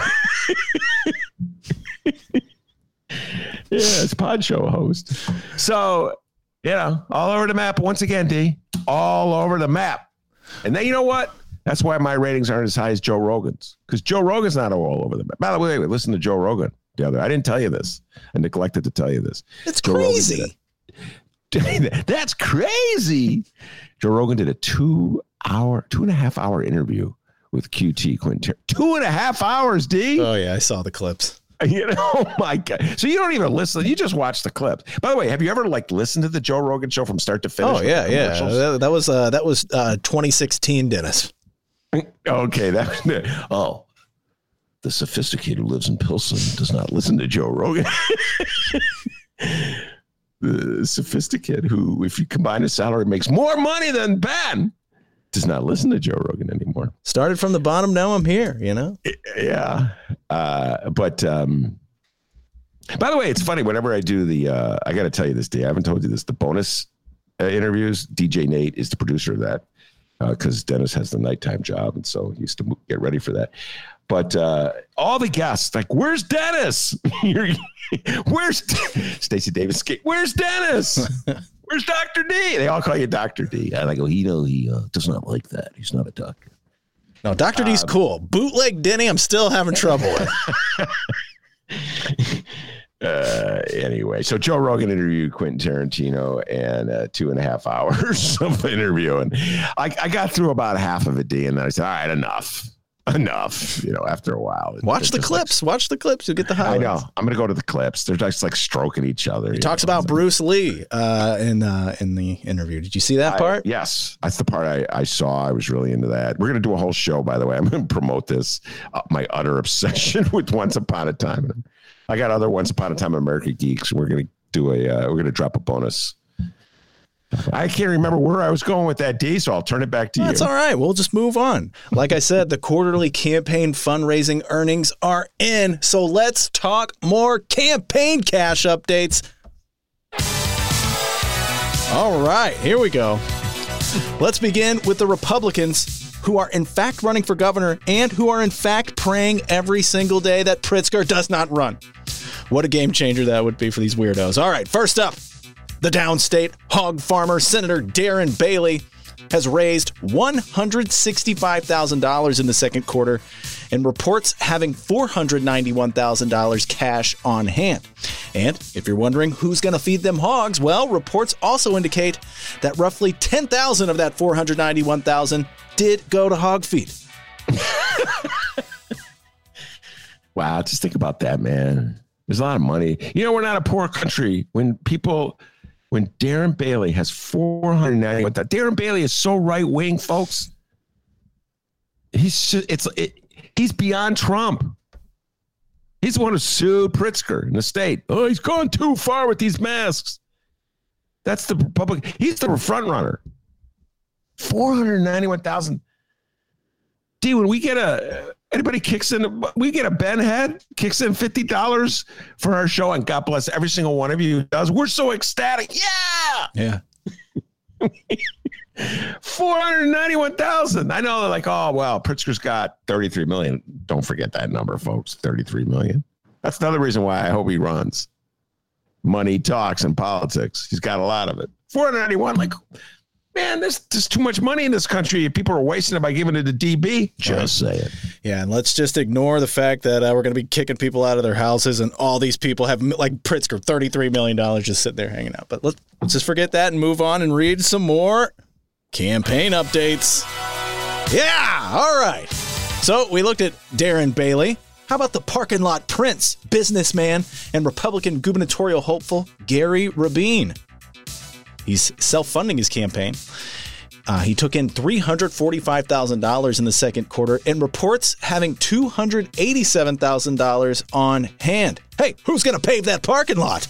Speaker 3: Yeah, it's Pod Show host. So, you know, all over the map once again, D. All over the map. And then you know what? That's why my ratings aren't as high as Joe Rogan's. Because Joe Rogan's not all over the map. By the way, wait, listen to Joe Rogan the other. I didn't tell you this. I neglected to tell you this.
Speaker 2: It's
Speaker 3: Joe
Speaker 2: crazy.
Speaker 3: That's crazy. Joe Rogan did a two hour, two and a half hour interview with Q T Quinter. Two and a half hours, D.
Speaker 2: Oh, yeah. I saw the clips.
Speaker 3: You know, oh my God. So you don't even listen. You just watch the clips. By the way, have you ever like listened to the Joe Rogan show from start to finish?
Speaker 2: Oh, yeah, yeah. That, that was uh, that was uh, twenty sixteen, Dennis.
Speaker 3: Okay. That, oh, the sophisticated who lives in Pilsen does not listen to Joe Rogan. The sophisticated who, if you combine his salary, makes more money than Ben, does not listen to Joe Rogan anymore.
Speaker 2: Started from the bottom. Now I'm here, you know?
Speaker 3: Yeah. Uh, but um, by the way, it's funny. Whenever I do the, uh, I got to tell you this, D, I haven't told you this, the bonus uh, interviews, D J Nate is the producer of that because uh, Dennis has the nighttime job. And so he used to get ready for that. But uh, all the guests, like, where's Dennis? Where's Stacey Davis? Where's Dennis? Where's Doctor D? They all call you Doctor D. And I go, you know, he uh, does not like that. He's not a doctor.
Speaker 2: No, Doctor D's um, cool. Bootleg Denny, I'm still having trouble with.
Speaker 3: uh, anyway, so Joe Rogan interviewed Quentin Tarantino and uh, two and a half hours of interview. And I, I got through about half of it, D, and then I said, all right, enough. Enough, you know, after a while.
Speaker 2: Watch the clips. Like, watch the clips. You'll get the highlights.
Speaker 3: I know. I'm going to go to the clips. They're just like stroking each other.
Speaker 2: He talks know? about Bruce Lee uh, in uh, in the interview. Did you see that
Speaker 3: I,
Speaker 2: part?
Speaker 3: Yes. That's the part I, I saw. I was really into that. We're going to do a whole show, by the way. I'm going to promote this, uh, my utter obsession with Once Upon a Time. I got other Once Upon a Time in America geeks. We're going to do a, uh, we're going to drop a bonus. I can't remember where I was going with that, D, so I'll turn it back to
Speaker 2: That's
Speaker 3: you.
Speaker 2: That's all right. We'll just move on. Like I said, the quarterly campaign fundraising earnings are in, so let's talk more campaign cash updates. All right, here we go. Let's begin with the Republicans who are in fact running for governor and who are in fact praying every single day that Pritzker does not run. What a game changer that would be for these weirdos. All right, first up. The downstate hog farmer, Senator Darren Bailey, has raised one hundred sixty-five thousand dollars in the second quarter and reports having four hundred ninety-one thousand dollars cash on hand. And if you're wondering who's going to feed them hogs, well, reports also indicate that roughly ten thousand dollars of that four hundred ninety-one thousand dollars did go to hog feed.
Speaker 3: Wow, just think about that, man. There's a lot of money. You know, we're not a poor country. When people... When Darren Bailey has four hundred ninety, Darren Bailey is so right wing, folks. He's just, it's it, he's beyond Trump. He's the one who sued Pritzker in the state. Oh, he's gone too far with these masks. That's the Republican. He's the front runner. Four hundred ninety-one thousand. D, when we get a anybody kicks in, we get a Ben Head kicks in fifty dollars for our show, and God bless every single one of you who does. We're so ecstatic. Yeah.
Speaker 2: Yeah.
Speaker 3: four hundred ninety-one thousand. I know they're like, oh, well, Pritzker's got thirty-three million. Don't forget that number, folks. thirty-three million. That's another reason why I hope he runs. Money talks in politics. He's got a lot of it. four hundred ninety-one, like, man, there's just too much money in this country. People are wasting it by giving it to D B. Just say it.
Speaker 2: Yeah, and let's just ignore the fact that uh, we're going to be kicking people out of their houses, and all these people have, like Pritzker, thirty-three million dollars just sitting there hanging out. But let's, let's just forget that and move on and read some more campaign updates. Yeah, all right. So we looked at Darren Bailey. How about the parking lot prince, businessman, and Republican gubernatorial hopeful Gary Rabin? He's self-funding his campaign. Uh, he took in three hundred forty-five thousand dollars in the second quarter and reports having two hundred eighty-seven thousand dollars on hand. Hey, who's going to pave that parking lot?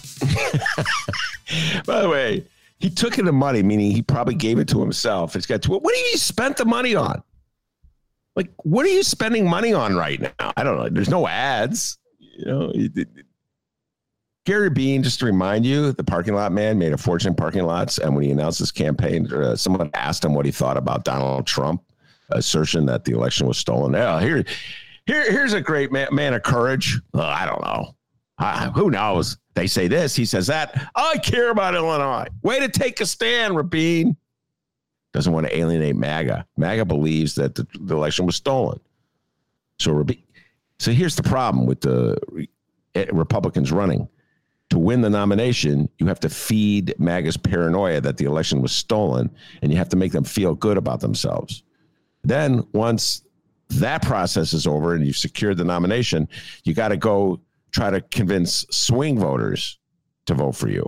Speaker 3: By the way, he took in the money, meaning he probably gave it to himself. It's got to, what do you spent the money on? Like, what are you spending money on right now? I don't know. There's no ads. You know, it, it, Gary Bean, just to remind you, the parking lot man made a fortune in parking lots. And when he announced his campaign, uh, someone asked him what he thought about Donald Trump assertion that the election was stolen. Yeah, here, here, here's a great man, man of courage. Uh, I don't know. I, who knows? They say this, he says that. I care about Illinois. Way to take a stand, Rabin. Doesn't want to alienate MAGA. MAGA believes that the, the election was stolen. So, Rabin, so here's the problem with the Republicans running. to win the nomination, you have to feed MAGA's paranoia that the election was stolen, and you have to make them feel good about themselves. Then once that process is over and you've secured the nomination, you got to go try to convince swing voters to vote for you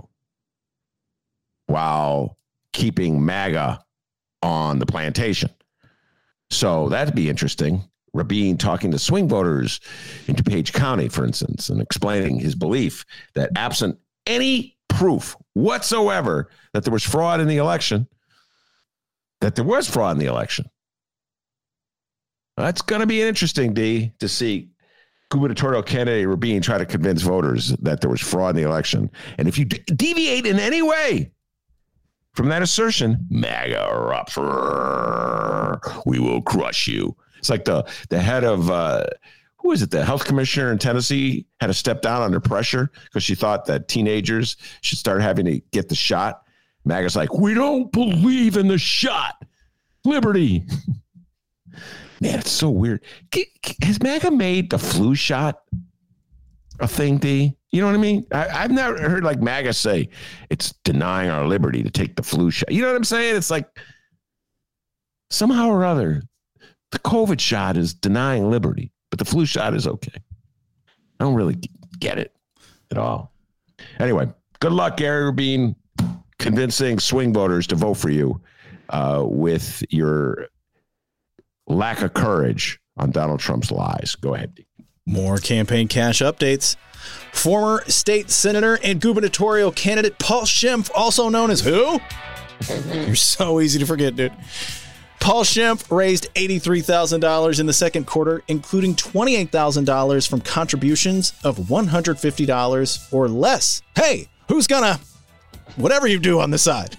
Speaker 3: while keeping MAGA on the plantation. So that'd be interesting. Rabin talking to swing voters in DuPage County, for instance, and explaining his belief that absent any proof whatsoever that there was fraud in the election, that there was fraud in the election. That's going to be interesting, D, to see gubernatorial candidate Rabin try to convince voters that there was fraud in the election. And if you de- deviate in any way from that assertion, MAGA erupts. We will crush you. It's like the, the head of, uh, who is it? The health commissioner in Tennessee had to step down under pressure because she thought that teenagers should start having to get the shot. MAGA's like, we don't believe in the shot. Liberty. Man, it's so weird. Has MAGA made the flu shot a thing, D? You know what I mean? I, I've never heard like MAGA say it's denying our liberty to take the flu shot. You know what I'm saying? It's like somehow or other, the COVID shot is denying liberty, but the flu shot is okay. I don't really get it at all. Anyway, good luck, Gary Rabin, convincing swing voters to vote for you uh, with your lack of courage on Donald Trump's lies. Go ahead, D.
Speaker 2: More campaign cash updates. Former state senator and gubernatorial candidate Paul Schimpf, also known as who? You're so easy to forget, dude. Paul Schimpf raised eighty-three thousand dollars in the second quarter, including twenty-eight thousand dollars from contributions of one hundred fifty dollars or less. Hey, who's gonna, whatever you do on the side?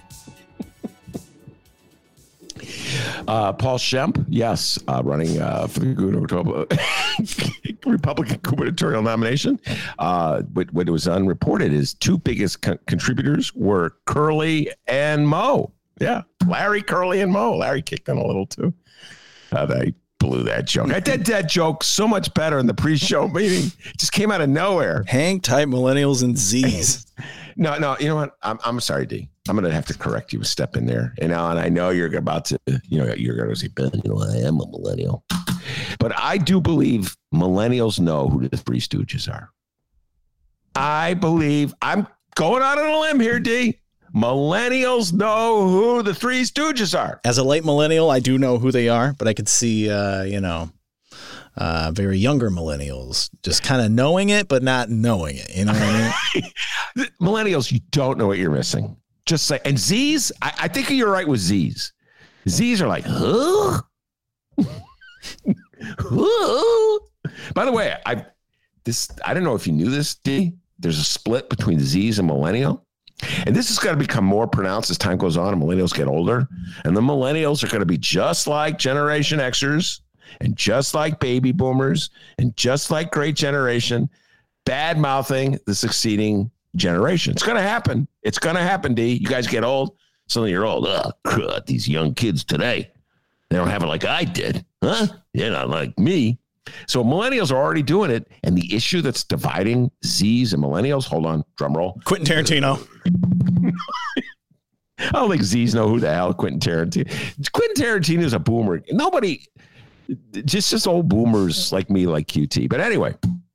Speaker 3: Uh, Paul Schimpf, yes, uh, running uh, for the gubernatorial, Republican gubernatorial nomination. Uh, what, what was unreported is two biggest co- contributors were Curley and Moe. Yeah, Larry, Curley, and Moe. Larry kicked in a little too. Uh, they blew that joke. I did that joke so much better in the pre-show meeting. It just came out of nowhere.
Speaker 2: Hang tight, millennials and Z's.
Speaker 3: no, no, you know what? I'm I'm sorry, D. I'm going to have to correct you a step in there. And Alan, I know you're about to, you know, you're going to say, Ben, you know, I am a millennial. But I do believe millennials know who the Three Stooges are. I believe, I'm going out on a limb here, D. Millennials know who the Three Stooges are.
Speaker 2: As a late millennial, I do know who they are, but I could see, uh, you know, uh, very younger millennials just kind of knowing it, but not knowing it. You know what I
Speaker 3: mean? Millennials, you don't know what you're missing. Just say, and Z's, I, I think you're right with Z's. Z's are like, huh? huh? By the way, I this I don't know if you knew this, D. There's a split between Z's and millennial. And this is going to become more pronounced as time goes on and millennials get older. And the millennials are going to be just like Generation Xers and just like baby boomers and just like Great Generation, bad mouthing the succeeding generation. It's going to happen. It's going to happen, D. You guys get old. Suddenly you're old. Oh, God, these young kids today, they don't have it like I did. Huh? You're not like me. So millennials are already doing it. And the issue that's dividing Z's and millennials, hold on, drum roll.
Speaker 2: Quentin Tarantino.
Speaker 3: I don't think Z's know who the hell Quentin Tarantino. Quentin Tarantino is a boomer. Nobody, just, just old boomers like me, like Q T. But anyway,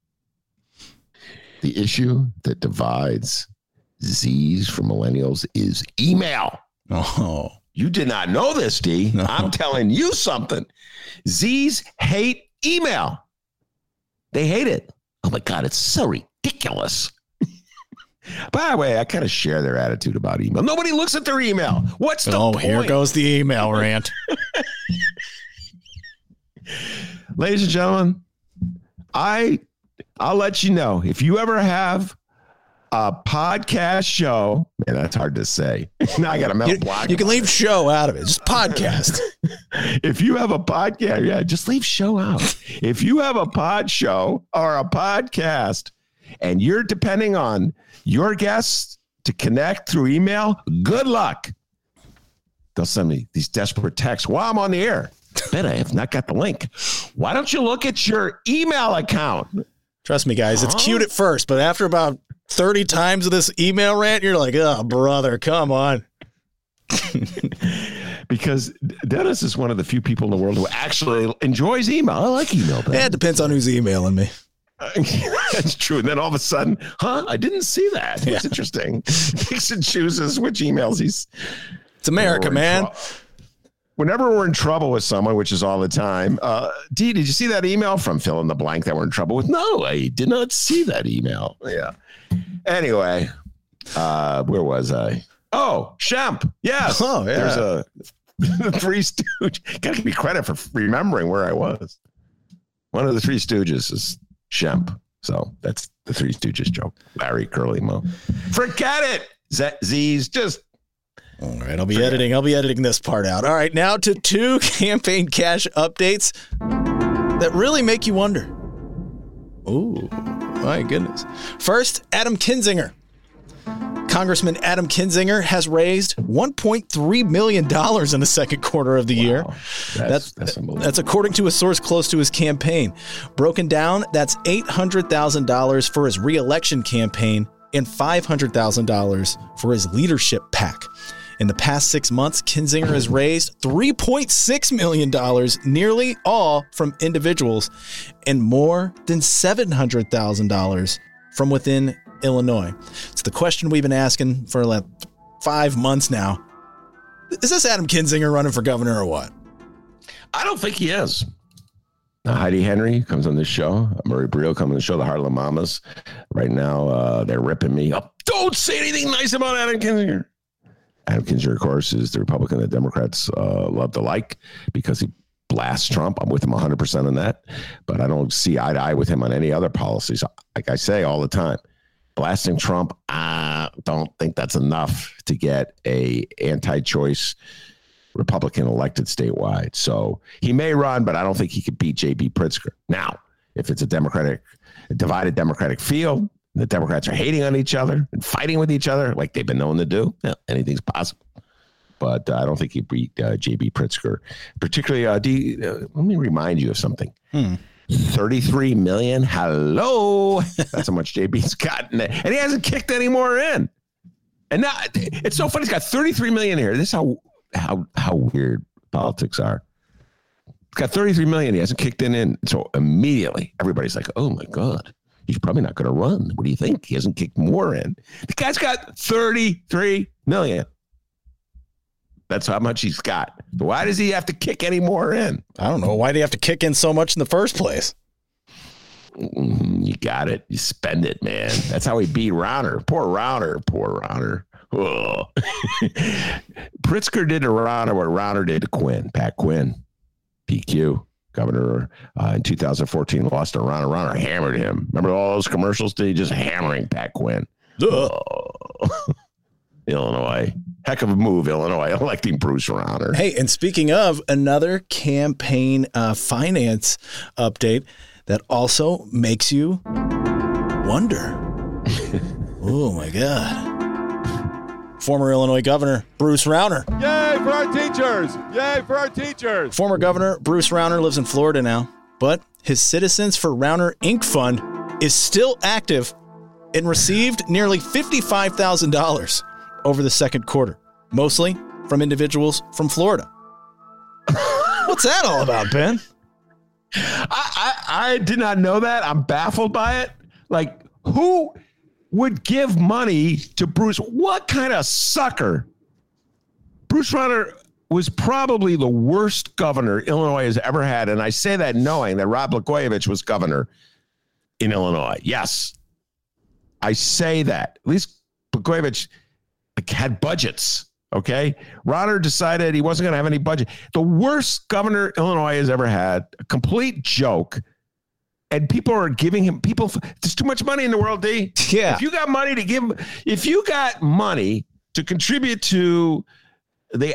Speaker 3: the issue that divides Z's from millennials is email.
Speaker 2: Oh,
Speaker 3: you did not know this, D. No. I'm telling you something. Z's hate email. They hate it. Oh my God, it's so ridiculous. By the way, I kind of share their attitude about email. Nobody looks at their email. What's the
Speaker 2: oh,
Speaker 3: point?
Speaker 2: Here goes the email rant.
Speaker 3: Ladies and gentlemen, I I'll let you know if you ever have a podcast show. Man, that's hard to say. Now I got to melt
Speaker 2: you,
Speaker 3: block.
Speaker 2: You can leave show out of it. Just podcast.
Speaker 3: If you have a podcast, yeah, just leave show out. If you have a pod show or a podcast and you're depending on your guests to connect through email, good luck. They'll send me these desperate texts while I'm on the air. Ben, I have not got the link. Why don't you look at your email account?
Speaker 2: Trust me, guys. It's cute at first, but after about thirty times of this email rant, you're like, oh, brother, come on.
Speaker 3: Because Dennis is one of the few people in the world who actually enjoys email. I like email. Ben.
Speaker 2: Yeah, it depends on who's emailing me.
Speaker 3: That's true. And then all of a sudden, huh? I didn't see that. It's
Speaker 2: yeah.
Speaker 3: interesting. Picks and chooses which emails he's.
Speaker 2: It's America, man.
Speaker 3: Whenever we're in trouble with someone, which is all the time, uh, D, did you see that email from fill in the blank that we're in trouble with? No, I did not see that email. Yeah. Anyway, uh, where was I? Oh, Shemp. Yes.
Speaker 2: Oh, yeah.
Speaker 3: There's a Three Stooges. Got to give me credit for remembering where I was. One of the Three Stooges is Shemp. So that's the Three Stooges joke. Larry, Curly, Mo. Forget it. Z- Z's just.
Speaker 2: All right, I'll be editing. I'll be editing this part out. All right, now to two campaign cash updates that really make you wonder. Ooh, my goodness. First, Adam Kinzinger. Congressman Adam Kinzinger has raised one point three million dollars in the second quarter of the wow. year.
Speaker 3: That's,
Speaker 2: that's, that's, that's according to a source close to his campaign. Broken down, that's eight hundred thousand dollars for his re-election campaign and five hundred thousand dollars for his leadership PAC. In the past six months, Kinzinger has raised three point six million dollars, nearly all from individuals, and more than seven hundred thousand dollars from within Illinois. It's the question we've been asking for like five months now. Is this Adam Kinzinger running for governor or what?
Speaker 3: I don't think he is. Uh, Heidi Henry comes on this show. Murray Brio comes on the show. The Harlem Mamas. Right now, uh, they're ripping me up. Don't say anything nice about Adam Kinzinger. Adam Kinzinger, of course, is the Republican that Democrats uh, love to like because he blasts Trump. I'm with him one hundred percent on that. But I don't see eye to eye with him on any other policies. Like I say all the time, blasting Trump, I don't think that's enough to get a anti-choice Republican elected statewide. So he may run, but I don't think he could beat J B Pritzker. Now, if it's a Democratic, a divided Democratic field, the Democrats are hating on each other and fighting with each other like they've been known to do, yeah, anything's possible. But uh, I don't think he beat uh, J B Pritzker. Particularly, uh, D, uh, let me remind you of something. Hmm. thirty-three million. Hello. That's how much J B's gotten. And he hasn't kicked any more in. And now it's so funny. He's got thirty-three million here. This is how, how, how weird politics are. He's got thirty-three million. He hasn't kicked in. in. So immediately everybody's like, oh my God, he's probably not going to run. What do you think? He hasn't kicked more in. The guy's got thirty-three million. That's how much he's got. Why does he have to kick any more in?
Speaker 2: I don't know. Why do you have to kick in so much in the first place?
Speaker 3: Mm, you got it. You spend it, man. That's how he beat Rauner. Poor Rauner. Poor Rauner. Oh. Pritzker did to Rauner what Rauner did to Quinn. Pat Quinn, P Q, governor uh, in two thousand fourteen, lost to Rauner. Rauner hammered him. Remember all those commercials? Did he just hammering Pat Quinn? Oh. Illinois. Heck of a move, Illinois, electing Bruce Rauner.
Speaker 2: Hey, and speaking of, another campaign uh, finance update that also makes you wonder. Oh, my God. Former Illinois Governor Bruce Rauner.
Speaker 6: Yay for our teachers. Yay for our teachers.
Speaker 2: Former Governor Bruce Rauner lives in Florida now, but his Citizens for Rauner Incorporated fund is still active and received nearly fifty-five thousand dollars over the second quarter, mostly from individuals from Florida. What's that all about, Ben?
Speaker 3: I, I I did not know that. I'm baffled by it. Like, who would give money to Bruce? What kind of sucker? Bruce Rauner was probably the worst governor Illinois has ever had. And I say that knowing that Rod Blagojevich was governor in Illinois. Yes. I say that. At least Blagojevich had budgets, okay? Rauner decided he wasn't going to have any budget. The worst governor Illinois has ever had, a complete joke, and people are giving him, people, there's too much money in the world, D.
Speaker 2: Yeah.
Speaker 3: If you got money to give, if you got money to contribute to the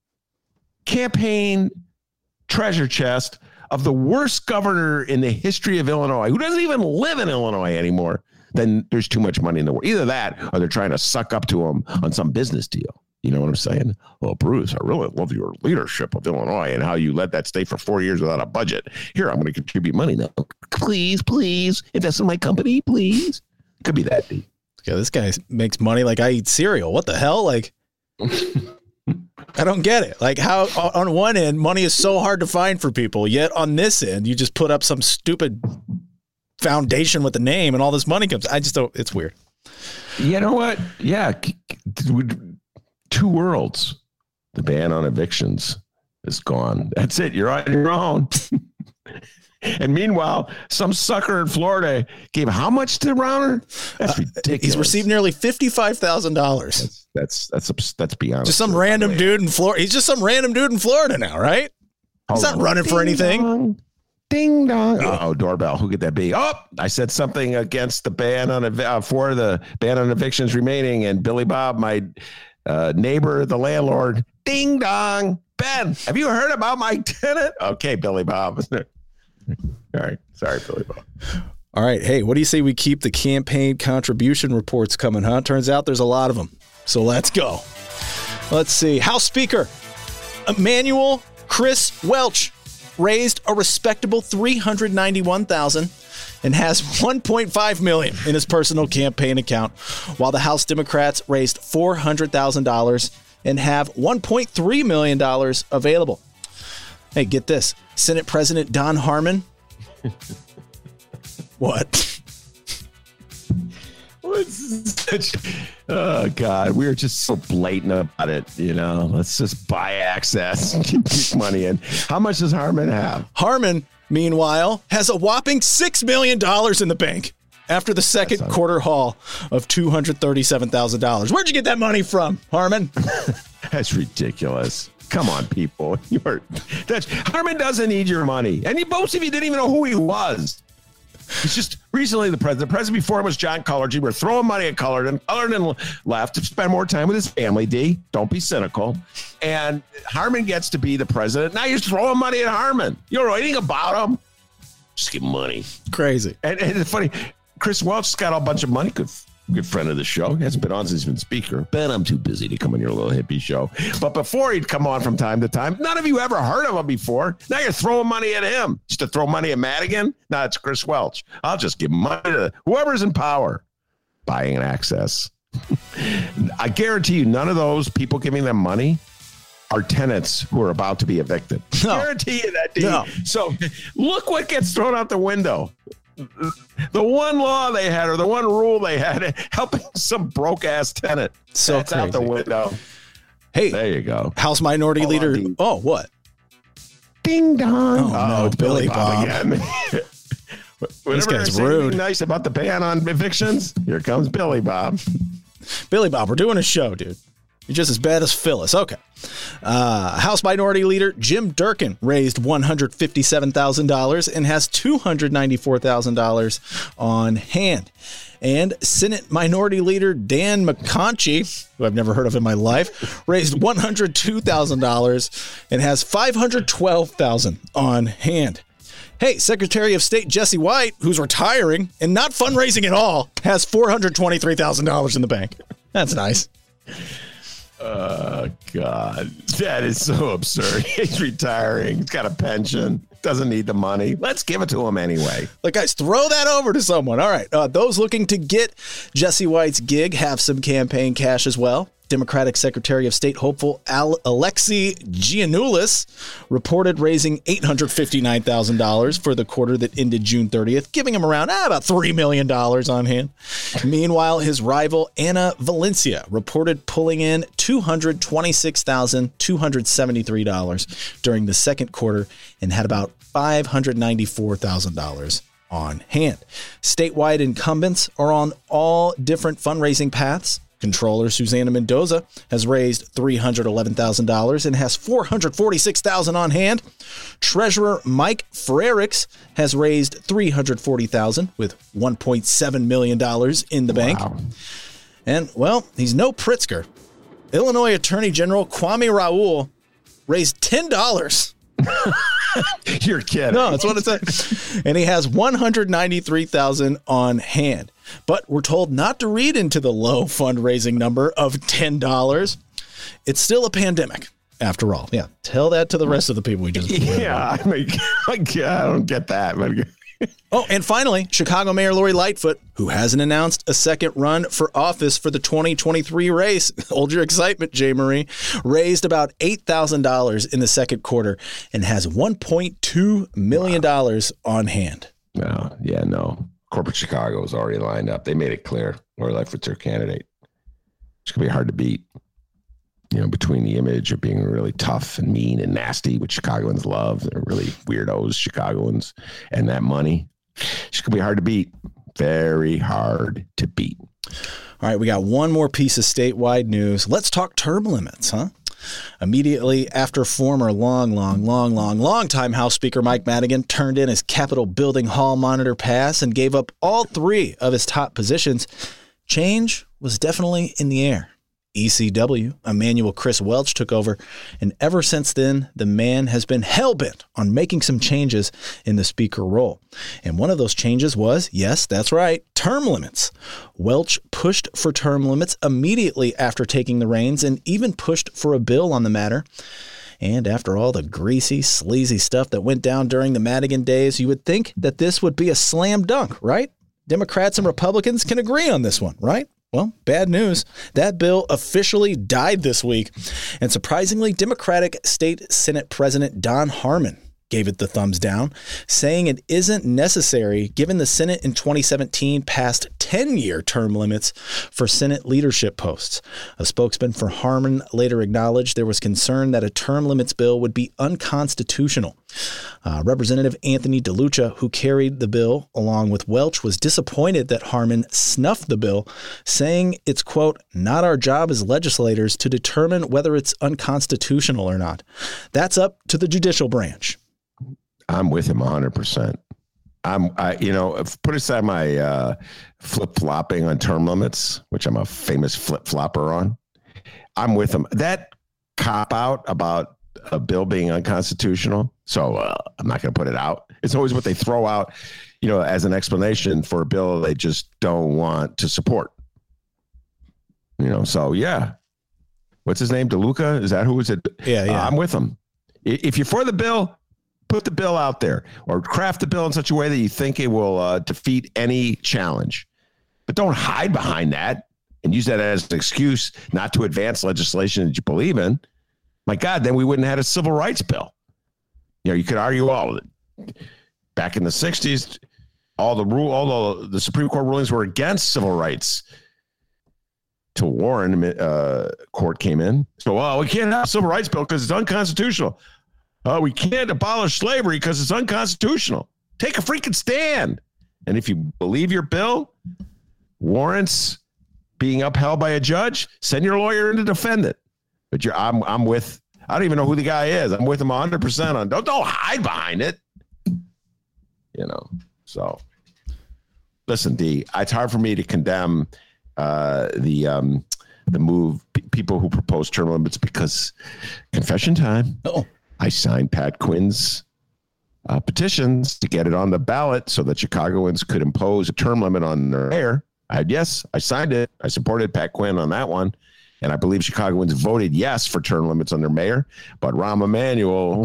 Speaker 3: campaign treasure chest of the worst governor in the history of Illinois, who doesn't even live in Illinois anymore, then there's too much money in the world. Either that or they're trying to suck up to him on some business deal. You know what I'm saying? Well, Bruce, I really love your leadership of Illinois and how you led that state for four years without a budget. Here, I'm going to contribute money now. Please, please, invest in my company, please. Could be that deep.
Speaker 2: Yeah, this guy makes money like I eat cereal. What the hell? Like, I don't get it. Like, how on one end, money is so hard to find for people, yet on this end, you just put up some stupid foundation with the name and all this money comes. I just don't, it's weird.
Speaker 3: You know what? Yeah. Two worlds. The ban on evictions is gone. That's it. You're on your own. And meanwhile, some sucker in Florida gave how much to Rauner? That's ridiculous. Uh,
Speaker 2: he's received nearly fifty-five thousand dollars.
Speaker 3: That's that's that's that's beyond.
Speaker 2: Just some random dude in Florida. He's just some random dude in Florida now, right? He's not running for anything.
Speaker 3: Dong. Ding dong. Oh, doorbell. Who could that be? Oh, I said something against the ban on ev- uh, for the ban on evictions remaining, and Billy Bob, my uh, neighbor, the landlord. Ding dong. Ben, have you heard about my tenant? Okay, Billy Bob. All right. Sorry, Billy Bob.
Speaker 2: All right. Hey, what do you say we keep the campaign contribution reports coming, huh? Turns out there's a lot of them. So let's go. Let's see. House Speaker Emanuel Chris Welch raised a respectable three hundred ninety-one thousand dollars and has one point five million dollars in his personal campaign account, while the House Democrats raised four hundred thousand dollars and have one point three million dollars available. Hey, get this. Senate President Don Harmon. What?
Speaker 3: What's such, oh, God. We're just so blatant about it. You know, let's just buy access and keep money in. How much does Harmon have?
Speaker 2: Harmon, meanwhile, has a whopping six million dollars in the bank after the second That's quarter haul of two hundred thirty-seven thousand dollars. Where'd you get that money from, Harmon?
Speaker 3: That's ridiculous. Come on, people. You're, that's, Harmon doesn't need your money. And you, most of you didn't even know who he was. It's just recently the president. The president before him was John Cullerton. We were throwing money at Cullerton. Cullerton left to spend more time with his family, D. Don't be cynical. And Harmon gets to be the president. Now you're throwing money at Harmon. You don't know anything about him. Just give him money.
Speaker 2: Crazy.
Speaker 3: And, and it's funny. Chris Welch's got a bunch of money. Good Good friend of the show. He hasn't been on since he's been speaker. Ben, I'm too busy to come on your little hippie show. But before he'd come on from time to time, none of you ever heard of him before. Now you're throwing money at him. Just to throw money at Madigan? No, it's Chris Welch. I'll just give money to whoever's in power. Buying access. I guarantee you none of those people giving them money are tenants who are about to be evicted.
Speaker 2: No.
Speaker 3: I guarantee you that, D.
Speaker 2: No.
Speaker 3: So look what gets thrown out the window. The one law they had, or the one rule they had, helping some broke ass tenant.
Speaker 2: So
Speaker 3: That's
Speaker 2: crazy.
Speaker 3: Out the window.
Speaker 2: Hey,
Speaker 3: there you go.
Speaker 2: House Minority
Speaker 3: Hold
Speaker 2: Leader.
Speaker 3: on,
Speaker 2: oh, what?
Speaker 3: Ding dong.
Speaker 2: Oh, no,
Speaker 3: it's Billy,
Speaker 2: Billy
Speaker 3: Bob,
Speaker 2: Bob.
Speaker 3: again.
Speaker 2: This guy's rude.
Speaker 3: Nice about the ban on evictions. Here comes Billy Bob.
Speaker 2: Billy Bob, we're doing a show, dude. You're just as bad as Phyllis. Okay. Uh, House Minority Leader Jim Durkin raised one hundred fifty-seven thousand dollars and has two hundred ninety-four thousand dollars on hand. And Senate Minority Leader Dan McConchie, who I've never heard of in my life, raised one hundred two thousand dollars and has five hundred twelve thousand dollars on hand. Hey, Secretary of State Jesse White, who's retiring and not fundraising at all, has four hundred twenty-three thousand dollars in the bank. That's nice.
Speaker 3: Oh, God. That is so absurd. He's retiring. He's got a pension. Doesn't need the money. Let's give it to him anyway.
Speaker 2: Like, guys, throw that over to someone. All right. Uh, those looking to get Jesse White's gig have some campaign cash as well. Democratic Secretary of State hopeful Al- Alexei Giannoulis reported raising eight hundred fifty-nine thousand dollars for the quarter that ended June thirtieth, giving him around ah, about three million dollars on hand. Meanwhile, his rival Anna Valencia reported pulling in two hundred twenty-six thousand two hundred seventy-three dollars during the second quarter and had about five hundred ninety-four thousand dollars on hand. Statewide incumbents are on all different fundraising paths. Controller Susana Mendoza has raised three hundred eleven thousand dollars and has four hundred forty-six thousand dollars on hand. Treasurer Mike Frericks has raised three hundred forty thousand dollars with one point seven million dollars in the bank.
Speaker 3: Wow.
Speaker 2: And, well, he's no Pritzker. Illinois Attorney General Kwame Raoul raised ten dollars.
Speaker 3: You're kidding.
Speaker 2: No, that's what it said. And he has one hundred ninety-three thousand dollars on hand. But we're told not to read into the low fundraising number of ten dollars. It's still a pandemic, after all. Yeah, tell that to the rest of the people we just.
Speaker 3: Yeah, I mean, I don't get that. But
Speaker 2: oh, and finally, Chicago Mayor Lori Lightfoot, who hasn't announced a second run for office for the twenty twenty-three race, hold your excitement, Jay Marie, raised about eight thousand dollars in the second quarter and has one point two million dollars wow. on hand.
Speaker 3: No, yeah, no. Corporate Chicago is already lined up. They made it clear Lori Lightfoot's their candidate. It's going to be hard to beat, you know, between the image of being really tough and mean and nasty, which Chicagoans love. They're really weirdos, Chicagoans, and that money. It's going to be hard to beat. Very hard to beat.
Speaker 2: All right, we got one more piece of statewide news. Let's talk term limits, huh? Immediately after former long, long, long, long, long time House Speaker Mike Madigan turned in his Capitol Building Hall monitor pass and gave up all three of his top positions, change was definitely in the air. E C W, Emmanuel Chris Welch, took over, and ever since then, the man has been hell-bent on making some changes in the speaker role. And one of those changes was, yes, that's right, term limits. Welch pushed for term limits immediately after taking the reins and even pushed for a bill on the matter. And after all the greasy, sleazy stuff that went down during the Madigan days, you would think that this would be a slam dunk, right? Democrats and Republicans can agree on this one, right? Well, bad news. That bill officially died this week. And surprisingly, Democratic State Senate President Don Harmon gave it the thumbs down, saying it isn't necessary given the Senate in twenty seventeen passed ten-year term limits for Senate leadership posts. A spokesman for Harmon later acknowledged there was concern that a term limits bill would be unconstitutional. Uh, Representative Anthony DeLucia, who carried the bill along with Welch, was disappointed that Harmon snuffed the bill, saying it's, quote, not our job as legislators to determine whether it's unconstitutional or not. That's up to the judicial branch.
Speaker 3: I'm with him one hundred percent. I'm, I, you know, put aside my uh, flip-flopping on term limits, which I'm a famous flip-flopper on. I'm with him. That cop-out about a bill being unconstitutional, so uh, I'm not going to put it out. It's always what they throw out, you know, as an explanation for a bill they just don't want to support. You know, so yeah. What's his name? DeLuca? Is that who is it?
Speaker 2: Yeah, yeah.
Speaker 3: Uh, I'm with him. If you're for the bill, put the bill out there or craft the bill in such a way that you think it will uh, defeat any challenge. But don't hide behind that and use that as an excuse not to advance legislation that you believe in. My God, then we wouldn't have had a civil rights bill. You know, you could argue all of it. Back in the sixties, all the rule, all the, the Supreme Court rulings were against civil rights. Till Warren uh, court came in. So, well, we can't have a civil rights bill because it's unconstitutional. Uh, we can't abolish slavery because it's unconstitutional. Take a freaking stand. And if you believe your bill warrants being upheld by a judge, send your lawyer in to defend it. But you're, I'm, I'm with. I don't even know who the guy is. I'm with him one hundred percent on. Don't, don't hide behind it. You know. So, listen, D. It's hard for me to condemn uh, the um, the move. P- people who propose term limits because confession time.
Speaker 2: Oh.
Speaker 3: I signed Pat Quinn's uh, petitions to get it on the ballot so that Chicagoans could impose a term limit on their mayor. I had, yes, I signed it. I supported Pat Quinn on that one. And I believe Chicagoans voted yes for term limits on their mayor. But Rahm Emanuel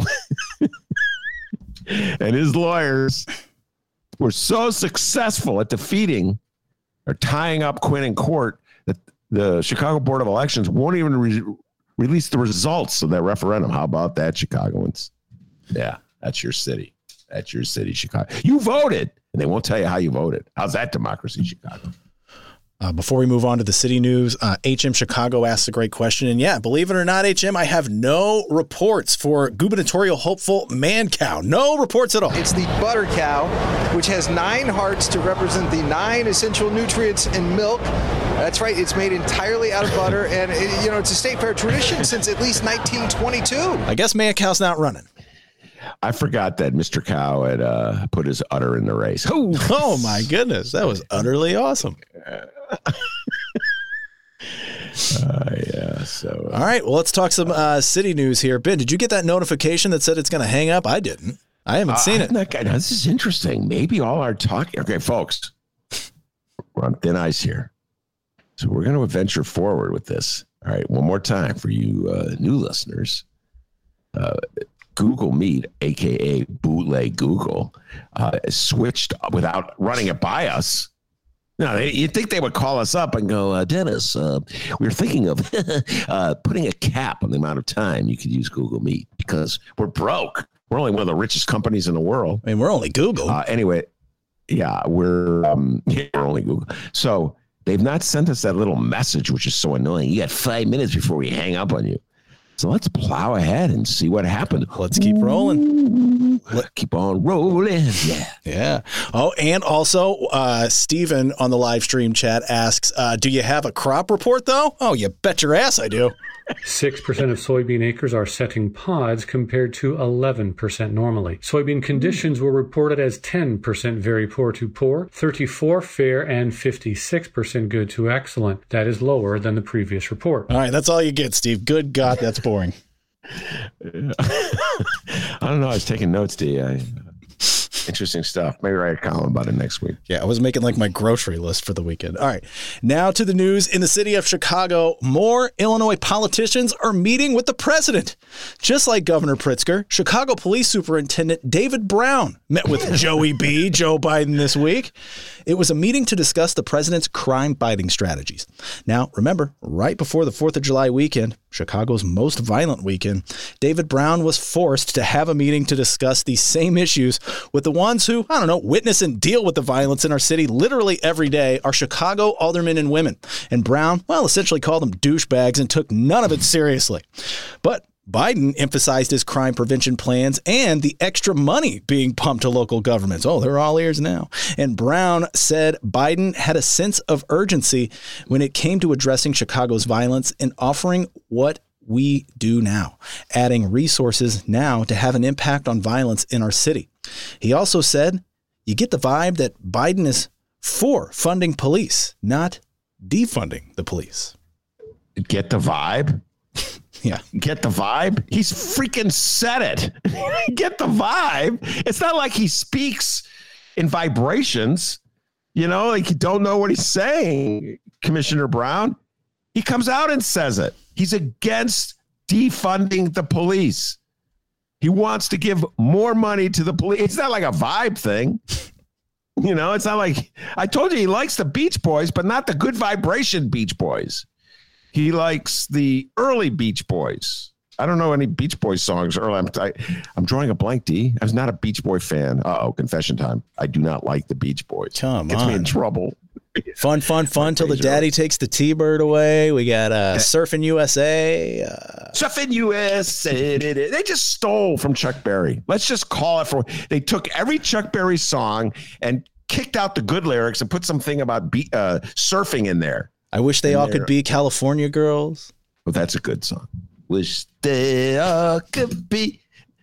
Speaker 3: and his lawyers were so successful at defeating or tying up Quinn in court that the Chicago Board of Elections won't even re- release the results of that referendum. How about that, Chicagoans? Yeah, that's your city. That's your city, Chicago. You voted, and they won't tell you how you voted. How's that democracy, Chicago?
Speaker 2: Uh, before we move on to the city news, uh, H M Chicago asks a great question. And yeah, believe it or not, H M, I have no reports for gubernatorial hopeful Mancow. No reports at all.
Speaker 7: It's the butter cow, which has nine hearts to represent the nine essential nutrients in milk. That's right. It's made entirely out of butter. And, it, you know, it's a state fair tradition since at least nineteen twenty-two.
Speaker 2: I guess Mancow's not running.
Speaker 3: I forgot that Mister Cow had uh, put his udder in the race.
Speaker 2: Oh, oh my goodness. That was utterly awesome.
Speaker 3: uh, yeah. So. Uh,
Speaker 2: All right. Well, let's talk some uh, city news here. Ben, did you get that notification that said it's going to hang up? I didn't. I haven't uh, seen it.
Speaker 3: That guy, now, this is interesting. Maybe all our talking. Okay, folks, we're on thin ice here. So we're going to venture forward with this. All right, one more time for you uh, new listeners. Uh, Google Meet, a k a bootleg Google, uh, switched without running it by us. No, you'd think they would call us up and go, uh, Dennis, uh, we were thinking of uh, putting a cap on the amount of time you could use Google Meet because we're broke. We're only one of the richest companies in the world.
Speaker 2: I mean, we're only Google.
Speaker 3: Uh, anyway, yeah, we're, um, yeah, we're only Google. So they've not sent us that little message, which is so annoying. You got five minutes before we hang up on you. So let's plow ahead and see what happened.
Speaker 2: Let's keep rolling.
Speaker 3: Let's keep on rolling. Yeah.
Speaker 2: Yeah. Oh, and also, uh, Steven on the live stream chat asks, uh, do you have a crop report, though? Oh, you bet your ass I do.
Speaker 8: six percent of soybean acres are setting pods compared to eleven percent normally. Soybean conditions were reported as ten percent very poor to poor, thirty-four fair, and fifty-six percent good to excellent. That is lower than the previous report.
Speaker 2: All right, that's all you get, Steve. Good God, that's boring.
Speaker 3: I don't know. I was taking notes, D. I, interesting stuff. Maybe write a column about it next week.
Speaker 2: Yeah, I was making like my grocery list for the weekend. All right, now to the news. In the city of Chicago, more Illinois politicians are meeting with the president. Just like Governor Pritzker, Chicago Police Superintendent David Brown met with Joey B., Joe Biden, this week. It was a meeting to discuss the president's crime-fighting strategies. Now, remember, right before the fourth of July weekend, Chicago's most violent weekend, David Brown was forced to have a meeting to discuss these same issues with the ones who, I don't know, witness and deal with the violence in our city literally every day are Chicago aldermen and women. And Brown, well, essentially called them douchebags and took none of it seriously. But Biden emphasized his crime prevention plans and the extra money being pumped to local governments. Oh, they're all ears now. And Brown said Biden had a sense of urgency when it came to addressing Chicago's violence and offering what we do now, adding resources now to have an impact on violence in our city. He also said, you get the vibe that Biden is for funding police, not defunding the police.
Speaker 3: Get the vibe?
Speaker 2: Yeah.
Speaker 3: Get the vibe? He's freaking said it. Get the vibe. It's not like he speaks in vibrations. You know, like you don't know what he's saying, Commissioner Brown. He comes out and says it. He's against defunding the police. He wants to give more money to the police. It's not like a vibe thing. You know, it's not like, I told you he likes the Beach Boys, but not the good vibration Beach Boys. He likes the early Beach Boys. I don't know any Beach Boys songs early. I'm, I, I'm drawing a blank, D. I was not a Beach Boy fan. Uh-oh, confession time. I do not like the Beach Boys.
Speaker 2: Come
Speaker 3: Gets
Speaker 2: on.
Speaker 3: me in trouble.
Speaker 2: Fun, fun, fun till the daddy takes the T-Bird away. We got uh, Surfing U S A. Uh...
Speaker 3: Surfing U S A. They just stole from Chuck Berry. Let's just call it for. They took every Chuck Berry song and kicked out the good lyrics and put something about be, uh, surfing in there.
Speaker 2: I wish they
Speaker 3: in
Speaker 2: all
Speaker 3: there.
Speaker 2: could be California girls.
Speaker 3: Well, that's a good song. Wish they all could be.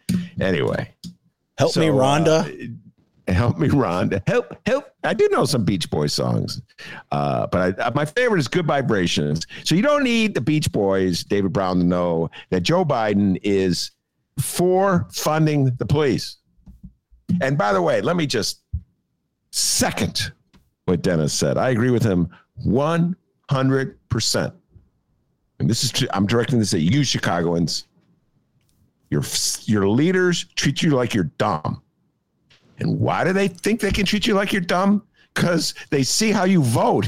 Speaker 3: Anyway.
Speaker 2: Help
Speaker 3: so,
Speaker 2: me, Rhonda.
Speaker 3: Uh, help me, Rhonda. Help, help. I do know some Beach Boys songs, uh, but I, my favorite is Good Vibrations. So you don't need the Beach Boys, David Brown, to know that Joe Biden is for funding the police. And by the way, let me just second what Dennis said. I agree with him one hundred percent. And this is, I'm directing this at you, Chicagoans. Your, your leaders treat you like you're dumb. And why do they think they can treat you like you're dumb? Because they see how you vote.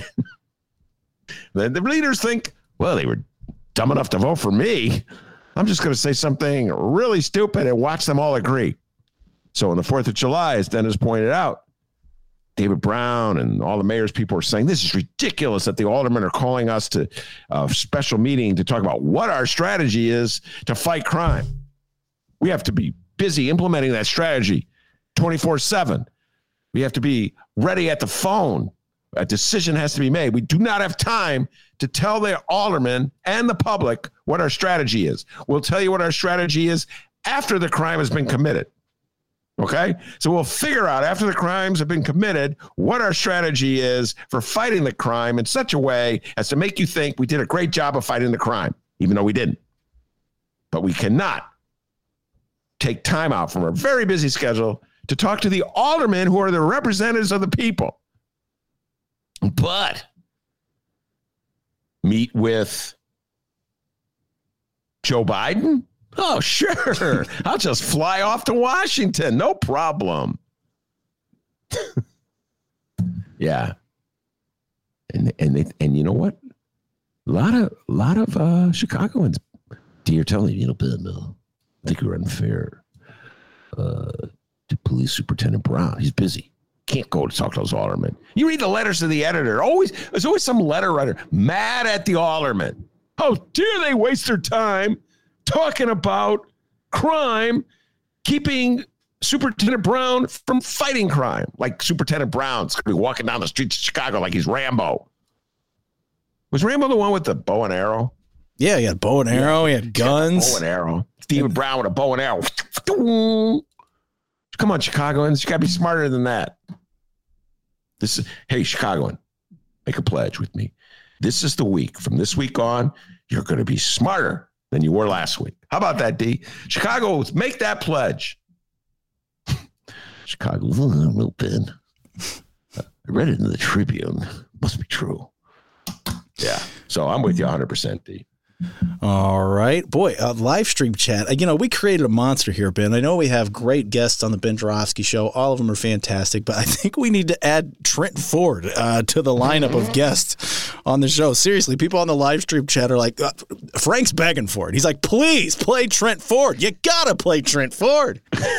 Speaker 3: Then the leaders think, well, they were dumb enough to vote for me. I'm just going to say something really stupid and watch them all agree. So on the fourth of July, as Dennis pointed out, David Brown and all the mayor's people are saying, this is ridiculous that the aldermen are calling us to a special meeting to talk about what our strategy is to fight crime. We have to be busy implementing that strategy twenty-four seven. We have to be ready at the phone. A decision has to be made. We do not have time to tell the aldermen and the public what our strategy is. We'll tell you what our strategy is after the crime has been committed. Okay? So we'll figure out after the crimes have been committed what our strategy is for fighting the crime in such a way as to make you think we did a great job of fighting the crime, even though we didn't. But we cannot take time out from our very busy schedule to talk to the aldermen who are the representatives of the people. But meet with Joe Biden? Oh, sure. I'll just fly off to Washington. No problem. Yeah. And and they, and you know what? A lot of a lot of uh, Chicagoans, you're telling me, you know, Ben, uh, I think you're unfair uh, to Police Superintendent Brown. He's busy. Can't go to talk to those aldermen. You read the letters to the editor. Always, there's always some letter writer mad at the aldermen. How dare they waste their time talking about crime, keeping Superintendent Brown from fighting crime. Like Superintendent Brown's going to be walking down the streets of Chicago like he's Rambo. Was Rambo the one with the bow and arrow?
Speaker 2: Yeah, he had bow and arrow. He had guns.
Speaker 3: Bow and arrow. Stephen Brown with a bow and arrow. Come on, Chicagoans. You got to be smarter than that. This is, hey, Chicagoan, make a pledge with me. This is the week. From this week on, you're going to be smarter than you were last week. How about that, D? Chicago, make that pledge. Chicago, oh, I don't know, Ben. I read it in the Tribune. Must be true. Yeah. So I'm with you one hundred percent, D.
Speaker 2: All right. Boy, uh, live stream chat. You know, we created a monster here, Ben. I know we have great guests on the Ben Joravsky Show. All of them are fantastic, but I think we need to add Trent Ford uh, to the lineup of guests on the show. Seriously, people on the live stream chat are like, uh, Frank's begging for it. He's like, please play Trent Ford. You got to play Trent Ford.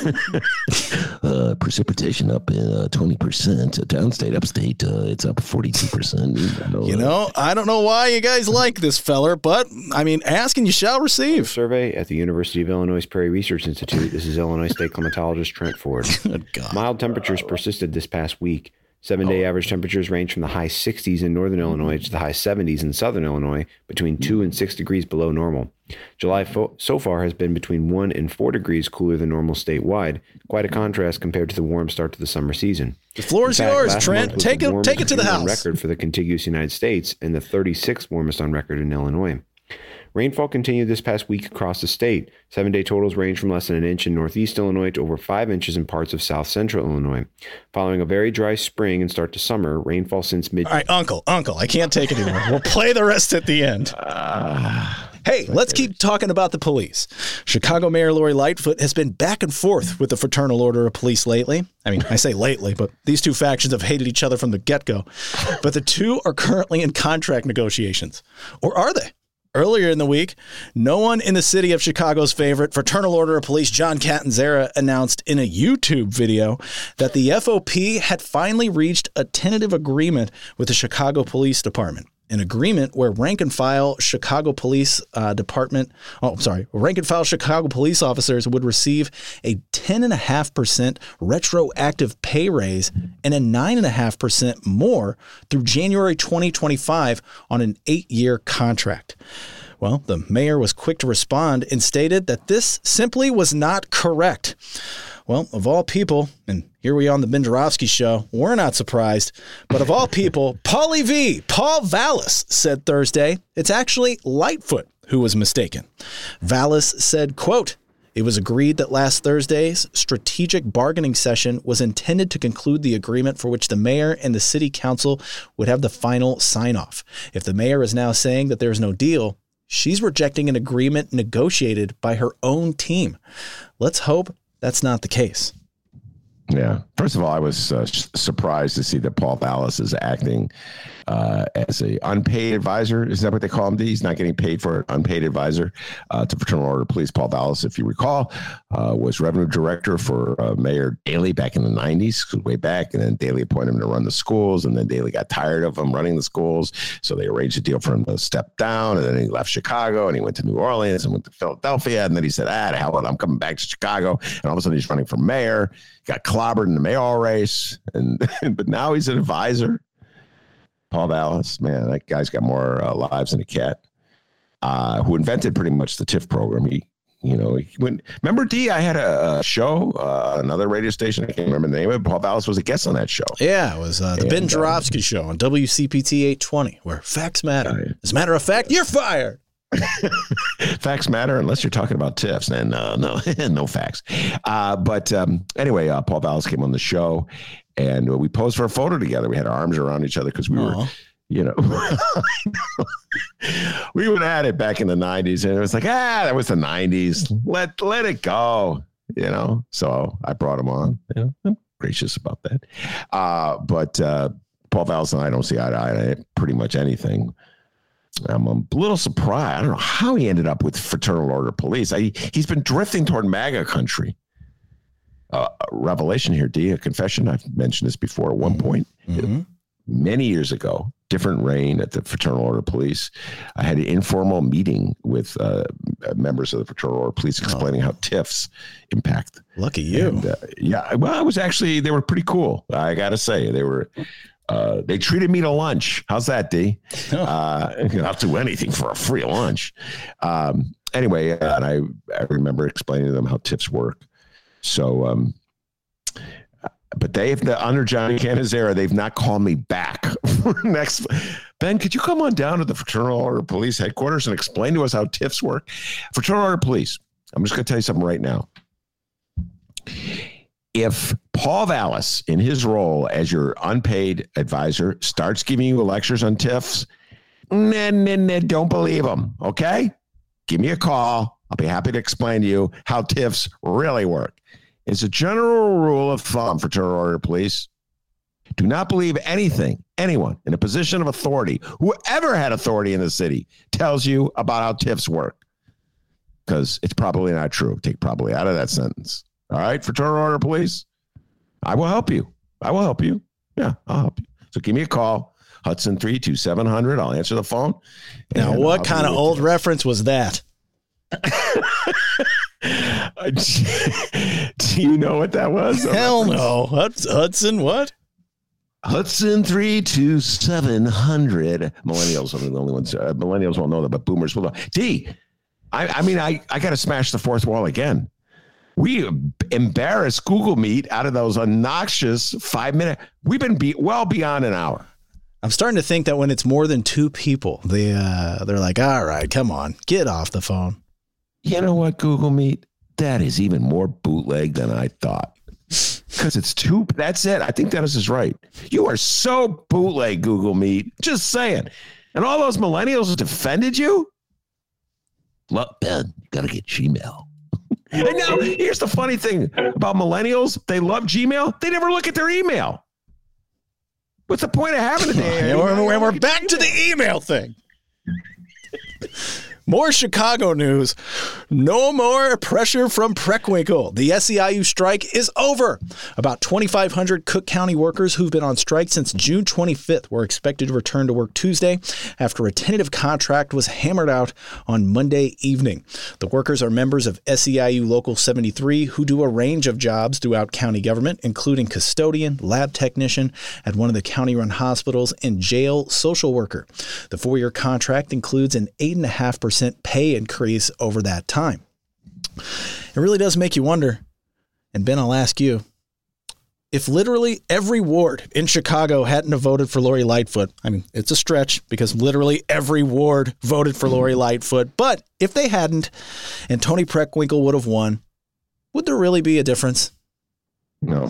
Speaker 3: uh, precipitation up in uh, twenty percent. Downstate, upstate, uh, it's up forty-two percent. You know,
Speaker 2: you know, I don't know why you guys like this feller, but I mean, ask and you shall receive.
Speaker 9: Survey at the University of Illinois Prairie Research Institute. This is Illinois State climatologist Trent Ford.
Speaker 2: Good God.
Speaker 9: Mild temperatures persisted this past week. Seven-day oh. average temperatures range from the high sixties in northern Illinois to the high seventies in southern Illinois, between two and six degrees below normal. July fo- so far has been between one and four degrees cooler than normal statewide. Quite a contrast compared to the warm start to the summer season.
Speaker 2: The floor is yours, Trent. Take it, take it to the house.
Speaker 9: Record for the contiguous United States and the thirty-sixth warmest on record in Illinois. Rainfall continued this past week across the state. Seven-day totals range from less than an inch in northeast Illinois to over five inches in parts of south central Illinois. Following a very dry spring and start to summer, rainfall since mid...
Speaker 2: All right, Uncle, Uncle, I can't take it anymore. We'll play the rest at the end. Uh, hey, let's keep talking about the police. Chicago Mayor Lori Lightfoot has been back and forth with the Fraternal Order of Police lately. I mean, I say lately, but these two factions have hated each other from the get-go. But the two are currently in contract negotiations. Or are they? Earlier in the week, no one in the city of Chicago's favorite Fraternal Order of Police, John Catanzara, announced in a YouTube video that the F O P had finally reached a tentative agreement with the Chicago Police Department. An agreement where rank and file Chicago Police uh, Department, oh, sorry, rank and file Chicago police officers would receive a ten point five percent retroactive pay raise and a nine point five percent more through January twenty twenty-five on an eight-year contract. Well, the mayor was quick to respond and stated that this simply was not correct. Well, of all people, and here we are on the Ben Joravsky Show, we're not surprised, but of all people, Paulie V, Paul Vallis, said Thursday, it's actually Lightfoot who was mistaken. Vallis said, quote, it was agreed that last Thursday's strategic bargaining session was intended to conclude the agreement for which the mayor and the city council would have the final sign-off. If the mayor is now saying that there's no deal, she's rejecting an agreement negotiated by her own team. Let's hope that's not the case.
Speaker 3: Yeah. First of all, I was uh, surprised to see that Paul Vallis is acting uh, as a unpaid advisor. Is that what they call him? He's not getting paid for an unpaid advisor uh, to Fraternal Order of Police. Paul Vallis, if you recall, uh, was revenue director for uh, Mayor Daley back in the nineties, way back. And then Daley appointed him to run the schools. And then Daley got tired of him running the schools. So they arranged a deal for him to step down. And then he left Chicago and he went to New Orleans and went to Philadelphia. And then he said, ah, the hell, I'm coming back to Chicago. And all of a sudden he's running for mayor. Got clobbered in the mayoral race. And but now he's an advisor. Paul Vallis, man, that guy's got more uh, lives than a cat. Uh, who invented pretty much the T I F program. He, you know, he went. Remember, D? I had a, a show, uh, another radio station. I can't remember the name of it. Paul Vallis was a guest on that show.
Speaker 2: Yeah, it was uh, the and, Ben Joravsky uh, Show on W C P T eight twenty, where facts matter. Uh, As a matter of fact, you're fired.
Speaker 3: Facts matter unless you're talking about T I Fs, and uh, no, no facts. Uh, but um, anyway, uh, Paul Vallis came on the show, and we posed for a photo together. We had our arms around each other because we Aww. were You know, we would have it back in the nineties, and it was like, ah, that was the nineties. Let let it go. You know, so I brought him on. You know, I'm gracious about that. Uh, but uh, Paul Vallas and I don't see eye to eye on pretty much anything. I'm a little surprised. I don't know how he ended up with Fraternal Order Police. I, he's been drifting toward MAGA country. Uh, a revelation here, D, a confession. I've mentioned this before. At one point, mm-hmm. many years ago, different reign at the Fraternal Order Police, I had an informal meeting with uh, members of the Fraternal Order Police explaining oh. how TIFs impact.
Speaker 2: Lucky you.
Speaker 3: And, uh, yeah, well, I was actually, they were pretty cool. I got to say, they were, uh, they treated me to lunch. How's that, D? Oh. Uh, I'll do anything for a free lunch. Um, anyway, and I, I remember explaining to them how TIFs work. So, um, but they've under Johnny Canizera, they've not called me back. Next, Ben, could you come on down to the Fraternal Order Police headquarters and explain to us how TIFs work? Fraternal Order Police. I'm just going to tell you something right now. If Paul Vallas, in his role as your unpaid advisor, starts giving you lectures on TIFs, nah, nah, nah, don't believe him. Okay, give me a call. I'll be happy to explain to you how TIFs really work. It's a general rule of thumb for Fraternal Order Police. Do not believe anything anyone in a position of authority, whoever had authority in the city, tells you about how TIFs work. Because it's probably not true. Take probably out of that sentence. All right, Fraternal Order Police, I will help you. I will help you. Yeah, I'll help you. So give me a call. Hudson three two seven hundred. I'll answer the phone.
Speaker 2: Now, what I'll kind of old reference was that?
Speaker 3: Do you know what that was?
Speaker 2: Hell no. Hudson, what?
Speaker 3: Hudson three two seven hundred. Millennials are the only ones. Uh, millennials won't know that, but boomers will know. D, I, I mean, I, I got to smash the fourth wall again. We embarrassed Google Meet out of those obnoxious five minute. We've been be, well beyond an hour.
Speaker 2: I'm starting to think that when it's more than two people, they, uh, they're like, all right, come on, get off the phone.
Speaker 3: You know what, Google Meet? That is even more bootleg than I thought. Because it's two. That's it. I think Dennis is right. You are so bootleg, Google Meet. Just saying. And all those millennials defended you? Look, Ben, you got to get Gmail. And now, here's the funny thing about millennials. They love Gmail. They never look at their email. What's the point of having it?
Speaker 2: Yeah, we're, we're back to the email thing. More Chicago news. No more pressure from Preckwinkle. The S E I U strike is over. About twenty-five hundred Cook County workers who've been on strike since June twenty-fifth were expected to return to work Tuesday after a tentative contract was hammered out on Monday evening. The workers are members of S E I U Local seventy-three who do a range of jobs throughout county government, including custodian, lab technician at one of the county-run hospitals, and jail social worker. The four-year contract includes an eight point five percent pay increase over that time. It really does make you wonder, and Ben, I'll ask you, if literally every ward in Chicago hadn't have voted for Lori Lightfoot, I mean, it's a stretch because literally every ward voted for Lori Lightfoot, but if they hadn't and Toni Preckwinkle would have won, would there really be a difference?
Speaker 3: No.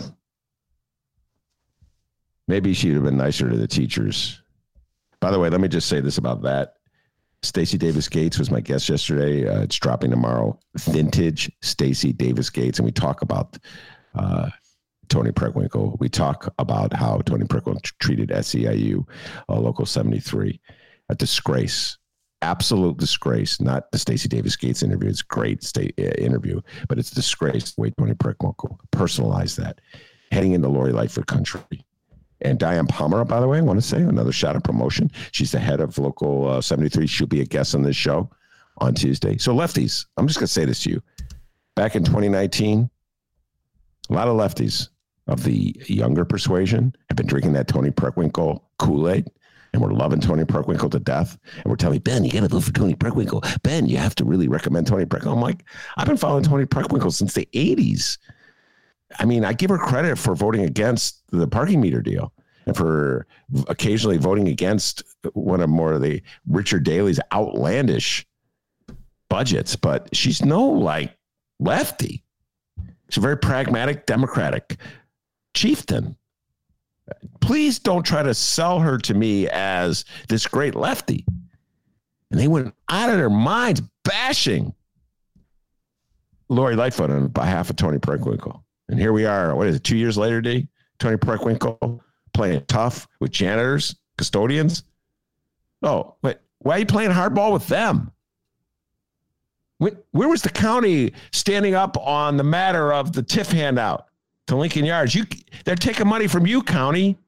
Speaker 3: Maybe she'd have been nicer to the teachers. By the way, let me just say this about that. Stacey Davis Gates was my guest yesterday. Uh, it's dropping tomorrow. Vintage Stacey Davis Gates. And we talk about uh, Toni Preckwinkle. We talk about how Toni Preckwinkle t- treated S E I U, uh, Local seventy-three. A disgrace. Absolute disgrace. Not the Stacey Davis Gates interview. It's a great state, uh, interview, but it's a disgrace the way Toni Preckwinkle personalized that. Heading into Lori Lightfoot country. And Diane Palmer, by the way, I want to say another shot of promotion. She's the head of Local uh, seventy-three. She'll be a guest on this show on Tuesday. So lefties, I'm just going to say this to you. Back in twenty nineteen, a lot of lefties of the younger persuasion have been drinking that Toni Preckwinkle Kool-Aid, and we're loving Toni Preckwinkle to death. And we're telling me, Ben, you got to vote for Toni Preckwinkle. Ben, you have to really recommend Toni Preckwinkle. I'm like, I've been following Toni Preckwinkle since the eighties. I mean, I give her credit for voting against the parking meter deal and for occasionally voting against one of more of the Richard Daley's outlandish budgets, but she's no like lefty. She's a very pragmatic, democratic chieftain. Please don't try to sell her to me as this great lefty. And they went out of their minds bashing Lori Lightfoot on behalf of Tony Preckwinkle. And here we are, what is it, two years later, D? Tony Preckwinkle playing tough with janitors, custodians. Oh, wait, why are you playing hardball with them? When, where was the county standing up on the matter of the TIF handout to Lincoln Yards? You, they're taking money from you, county.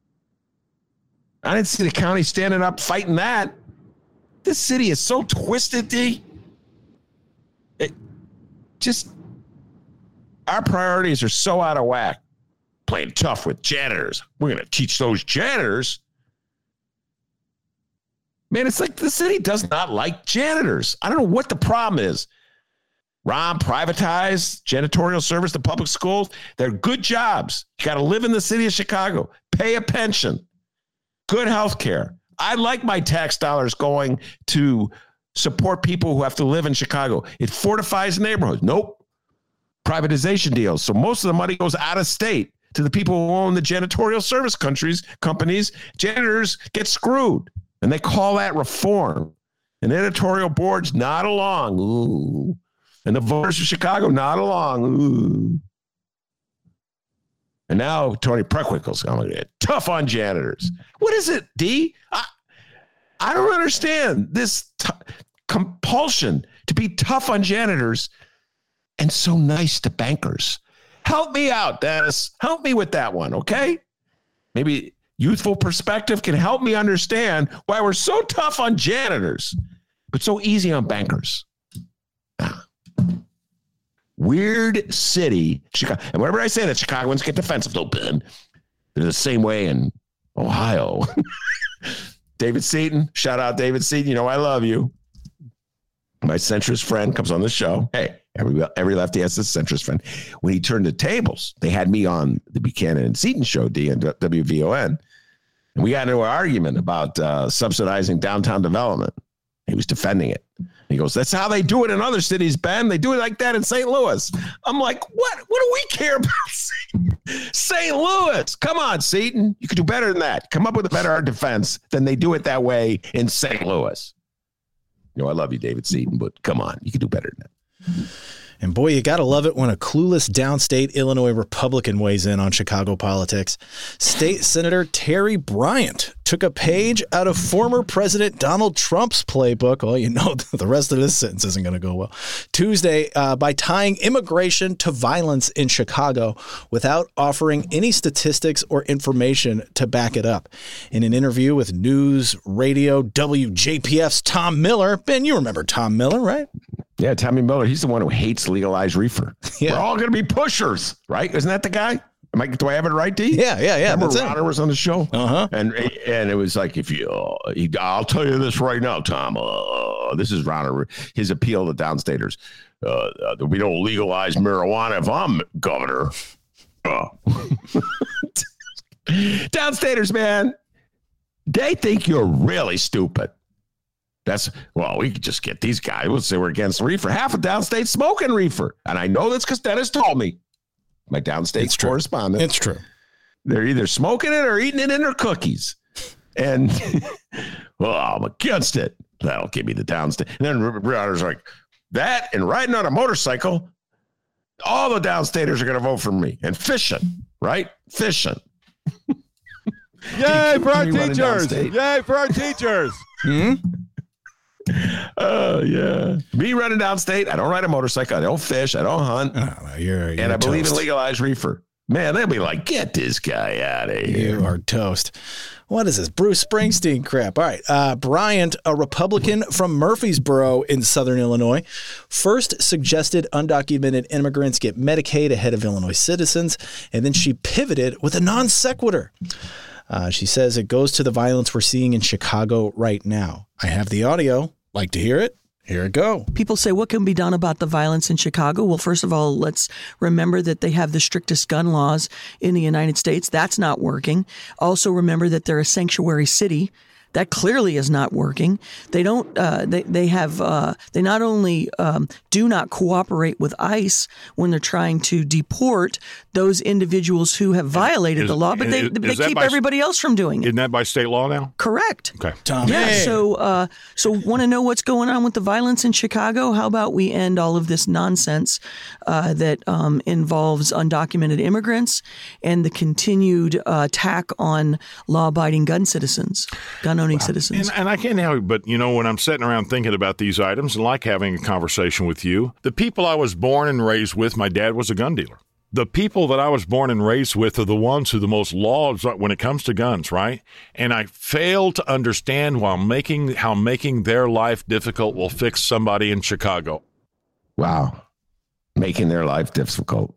Speaker 3: I didn't see the county standing up fighting that. This city is so twisted, D. It just, our priorities are so out of whack. Playing tough with janitors. We're going to teach those janitors. Man, it's like the city does not like janitors. I don't know what the problem is. Ron privatized janitorial service to public schools. They're good jobs. You got to live in the city of Chicago. Pay a pension. Good health care. I like my tax dollars going to support people who have to live in Chicago. It fortifies neighborhoods. Nope. Privatization deals. So most of the money goes out of state to the people who own the janitorial service countries, companies. Janitors get screwed. And they call that reform. And editorial boards nod along. Ooh. And the voters of Chicago nod along. Ooh. And now Tony Preckwinkle's going to get tough on janitors. What is it, D? I, I don't understand this t- compulsion to be tough on janitors and so nice to bankers. Help me out, Dennis. Help me with that one, okay? Maybe youthful perspective can help me understand why we're so tough on janitors, but so easy on bankers. Ah. Weird city, Chicago. And whenever I say that, Chicagoans get defensive. No, Ben. They're the same way in Ohio. David Seaton, shout out David Seaton. You know I love you. My centrist friend comes on the show. Hey, every every lefty has a centrist friend. When he turned the tables, they had me on the Buchanan and Seaton show, D and W V O N, and we got into an argument about uh, subsidizing downtown development. He was defending it. He goes, that's how they do it in other cities, Ben. They do it like that in Saint Louis. I'm like, what? What do we care about Saint Louis? Come on, Seaton. You could do better than that. Come up with a better defense than they do it that way in Saint Louis. You know, I love you, David Seaton, but come on. You could do better than that.
Speaker 2: And boy, you got to love it when a clueless downstate Illinois Republican weighs in on Chicago politics. State Senator Terry Bryant took a page out of former President Donald Trump's playbook. Oh, you know, the rest of this sentence isn't going to go well. Tuesday, uh, by tying immigration to violence in Chicago without offering any statistics or information to back it up. In an interview with News Radio W J P F's Tom Miller, Ben, you remember Tom Miller, right?
Speaker 3: Yeah, Tommy Miller. He's the one who hates legalized reefer. Yeah. We're all going to be pushers, right? Isn't that the guy? Am I, do I have it right, D?
Speaker 2: Yeah, yeah, yeah.
Speaker 3: Remember Ronner was on the show?
Speaker 2: Uh-huh.
Speaker 3: And and it was like, if you, uh, he, I'll tell you this right now, Tom. Uh, this is Ronner, his appeal to downstaters. Uh, uh, we don't legalize marijuana if I'm governor. Uh. Downstaters, man, they think you're really stupid. That's, well, we could just get these guys. We'll say we're against reefer. Half of downstate smoking reefer. And I know that's because Dennis told me. My downstate it's correspondent.
Speaker 2: True. It's true.
Speaker 3: They're either smoking it or eating it in their cookies. And, well, I'm against it. That'll give me the downstate. And then Ronner's like, that and riding on a motorcycle, all the downstaters are going to vote for me. And fishing, right? Fishing.
Speaker 6: Yay for our teachers. Yay for our teachers.
Speaker 2: Hmm?
Speaker 3: Oh, uh, yeah. Me running downstate. I don't ride a motorcycle. I don't fish. I don't hunt.
Speaker 2: Oh, you're, you're
Speaker 3: and I
Speaker 2: toast.
Speaker 3: believe in legalized reefer. Man, they'll be like, get this guy out of here.
Speaker 2: You are toast. What is this? Bruce Springsteen crap. All right. Uh, Bryant, a Republican from Murfreesboro in southern Illinois, first suggested undocumented immigrants get Medicaid ahead of Illinois citizens, and then she pivoted with a non sequitur. Uh, she says it goes to the violence we're seeing in Chicago right now. I have the audio. Like to hear it? Here it go.
Speaker 10: People say, what can be done about the violence in Chicago? Well, first of all, let's remember that they have the strictest gun laws in the United States. That's not working. Also remember that they're a sanctuary city. That clearly is not working. They don't. Uh, they they have. Uh, they not only um, do not cooperate with ICE when they're trying to deport those individuals who have violated
Speaker 11: is,
Speaker 10: the law, but they
Speaker 11: is,
Speaker 10: they
Speaker 11: is
Speaker 10: keep
Speaker 11: by,
Speaker 10: everybody else from doing it.
Speaker 11: Isn't that by state law now?
Speaker 10: Correct.
Speaker 11: Okay.
Speaker 2: Tom.
Speaker 10: Yeah.
Speaker 2: Hey.
Speaker 10: So uh, so want to know what's going on with the violence in Chicago? How about we end all of this nonsense uh, that um, involves undocumented immigrants and the continued uh, attack on law-abiding gun citizens, gun-owning wow. citizens.
Speaker 11: And, and I can't help it, but, you know, when I'm sitting around thinking about these items and like having a conversation with you, the people I was born and raised with, my dad was a gun dealer. The people that I was born and raised with are the ones who are the most laws when it comes to guns, right? And I fail to understand while making how making their life difficult will fix somebody in Chicago.
Speaker 3: Wow. Making their life difficult.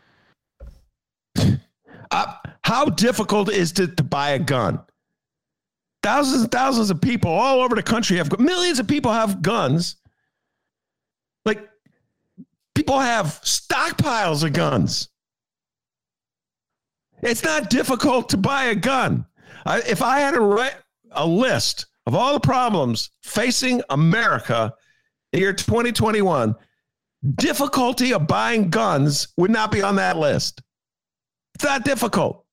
Speaker 3: Uh, how difficult is it to buy a gun? Thousands and thousands of people all over the country have, millions of people have guns. Like, people have stockpiles of guns. It's not difficult to buy a gun. I, if I had to write a list of all the problems facing America in the year twenty twenty-one, difficulty of buying guns would not be on that list. It's not difficult.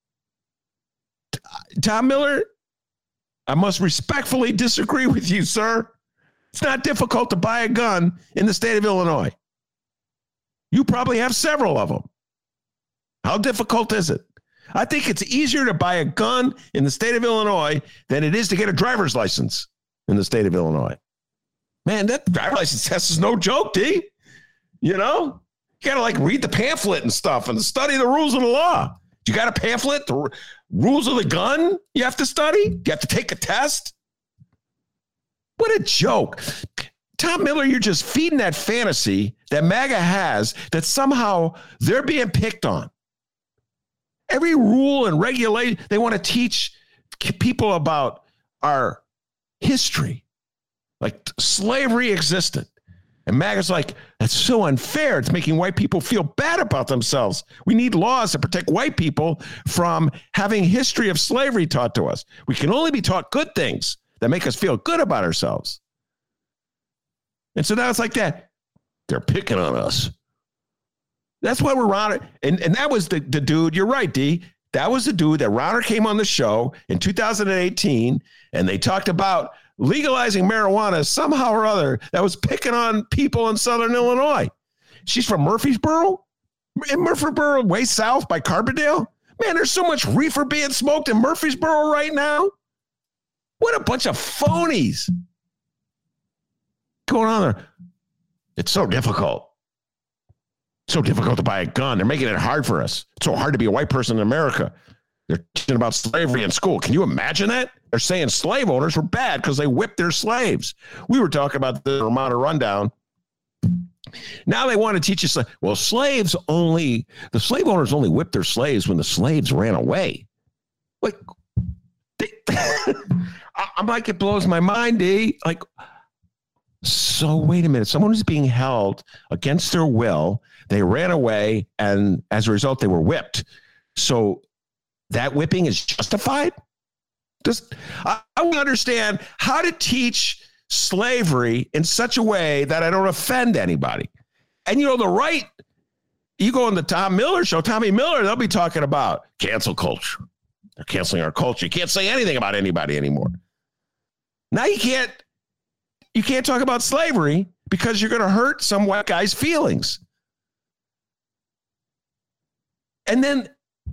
Speaker 3: Tom Miller, I must respectfully disagree with you, sir. It's not difficult to buy a gun in the state of Illinois. You probably have several of them. How difficult is it? I think it's easier to buy a gun in the state of Illinois than it is to get a driver's license in the state of Illinois. Man, that driver's license test is no joke, D. You know? You got to like read the pamphlet and stuff and study the rules of the law. You got a pamphlet, the r- rules of the gun you have to study? You have to take a test? What a joke. Tom Miller, you're just feeding that fantasy that MAGA has that somehow they're being picked on. Every rule and regulation, they want to teach people about our history. Like slavery existed. And MAGA's like, that's so unfair. It's making white people feel bad about themselves. We need laws to protect white people from having history of slavery taught to us. We can only be taught good things that make us feel good about ourselves. And so now it's like that. They're picking on us. That's why we're Rauner. And, and that was the, the dude, you're right, D. That was the dude that Rauner came on the show in two thousand eighteen, and they talked about legalizing marijuana somehow or other that was picking on people in Southern Illinois. She's from Murfreesboro? In Murfreesboro, way south by Carbondale? Man, there's so much reefer being smoked in Murfreesboro right now. What a bunch of phonies. Going on there. It's so difficult. So difficult to buy a gun. They're making it hard for us. It's so hard to be a white person in America. They're teaching about slavery in school. Can you imagine that? They're saying slave owners were bad because they whipped their slaves. We were talking about the Ramada Rundown. Now they want to teach us, well, slaves only, the slave owners only whipped their slaves when the slaves ran away. Like, they, I'm like, it blows my mind, D. Like, so wait a minute. Someone who's being held against their will, they ran away, and as a result, they were whipped. So that whipping is justified? Just, I, I want to understand how to teach slavery in such a way that I don't offend anybody. And, you know, the right, you go on the Tom Miller show, Tommy Miller, they'll be talking about cancel culture. They're canceling our culture. You can't say anything about anybody anymore. Now you can't, you can't talk about slavery because you're going to hurt some white guy's feelings. And then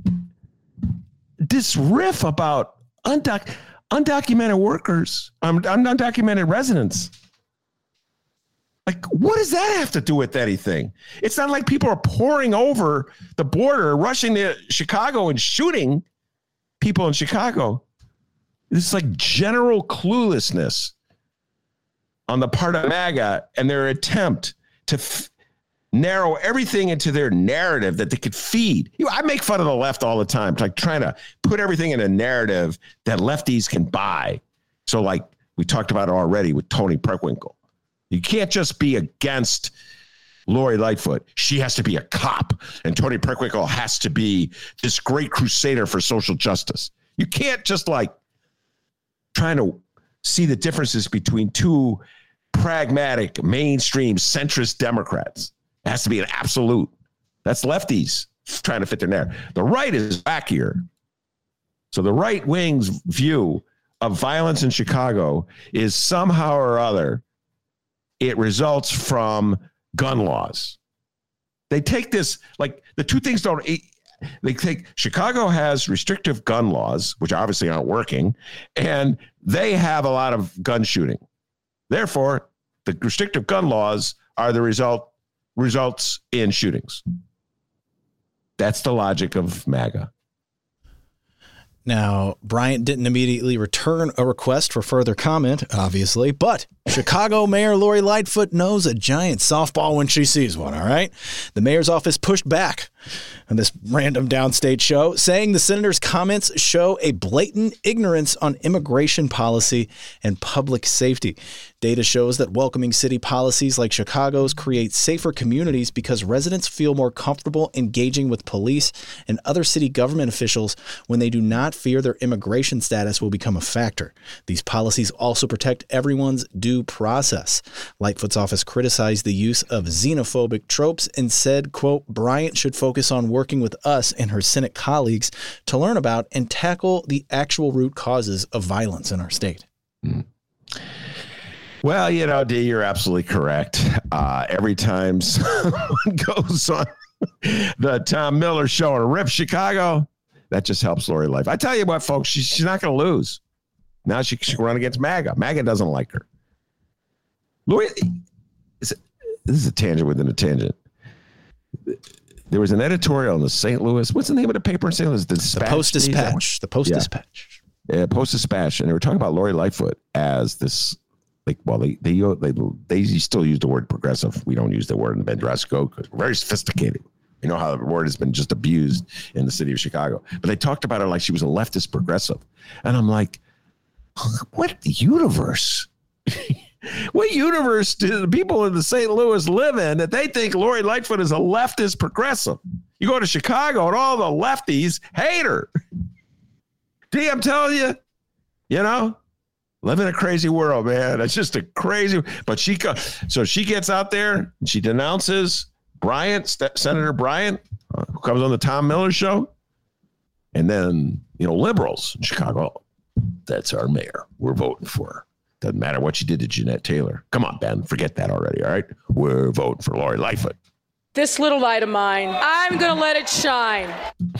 Speaker 3: this riff about undoc- undocumented workers, um, undocumented residents. Like, what does that have to do with anything? It's not like people are pouring over the border, rushing to Chicago and shooting people in Chicago. It's like general cluelessness on the part of MAGA and their attempt to f- narrow everything into their narrative that they could feed. You know, I make fun of the left all the time, like trying to put everything in a narrative that lefties can buy. So like we talked about it already with Toni Preckwinkle. You can't just be against Lori Lightfoot. She has to be a cop. And Toni Preckwinkle has to be this great crusader for social justice. You can't just like trying to see the differences between two pragmatic, mainstream, centrist Democrats. It has to be an absolute. That's lefties trying to fit their narrative. The right is backier. So the right wing's view of violence in Chicago is somehow or other, it results from gun laws. They take this, like the two things don't, they think Chicago has restrictive gun laws, which obviously aren't working, and they have a lot of gun shooting. Therefore, the restrictive gun laws are the result results in shootings. That's the logic of MAGA.
Speaker 2: Now, Bryant didn't immediately return a request for further comment, obviously, but Chicago Mayor Lori Lightfoot knows a giant softball when she sees one, all right? The mayor's office pushed back on this random downstate show, saying the senator's comments show a blatant ignorance on immigration policy and public safety. Data shows that welcoming city policies like Chicago's create safer communities because residents feel more comfortable engaging with police and other city government officials when they do not fear their immigration status will become a factor. These policies also protect everyone's due process. Lightfoot's office criticized the use of xenophobic tropes and said, quote, Bryant should focus on working with us and her Senate colleagues to learn about and tackle the actual root causes of violence in our state.
Speaker 3: Mm. Well, you know, D, you're absolutely correct. Uh, every time someone goes on the Tom Miller show and rips Chicago, that just helps Lori Lightfoot. I tell you what, folks, she, she's not going to lose. Now she, she can run against MAGA. MAGA doesn't like her. Lori, is it, this is a tangent within a tangent. There was an editorial in the Saint Louis. What's the name of the paper in Saint Louis? The,
Speaker 2: the Post Dispatch. The Post
Speaker 3: yeah.
Speaker 2: Dispatch.
Speaker 3: Yeah, Post Dispatch. And they were talking about Lori Lightfoot as this, like, well, they they they, they still use the word progressive. We don't use the word in the Bendresco because we're very sophisticated. You know how the word has been just abused in the city of Chicago. But they talked about her like she was a leftist progressive. And I'm like, what universe? What universe do the people in the Saint Louis live in that they think Lori Lightfoot is a leftist progressive? You go to Chicago and all the lefties hate her. D, I'm telling you, you know, live in a crazy world, man. It's just a crazy, but she, so she gets out there and she denounces Bryant, Senator Bryant, uh, who comes on the Tom Miller show. And then, you know, liberals in Chicago, that's our mayor. We're voting for her. Doesn't matter what she did to Jeanette Taylor. Come on, Ben, forget that already, all right? We're voting for Lori Lightfoot.
Speaker 12: This little light of mine, I'm going to let it shine.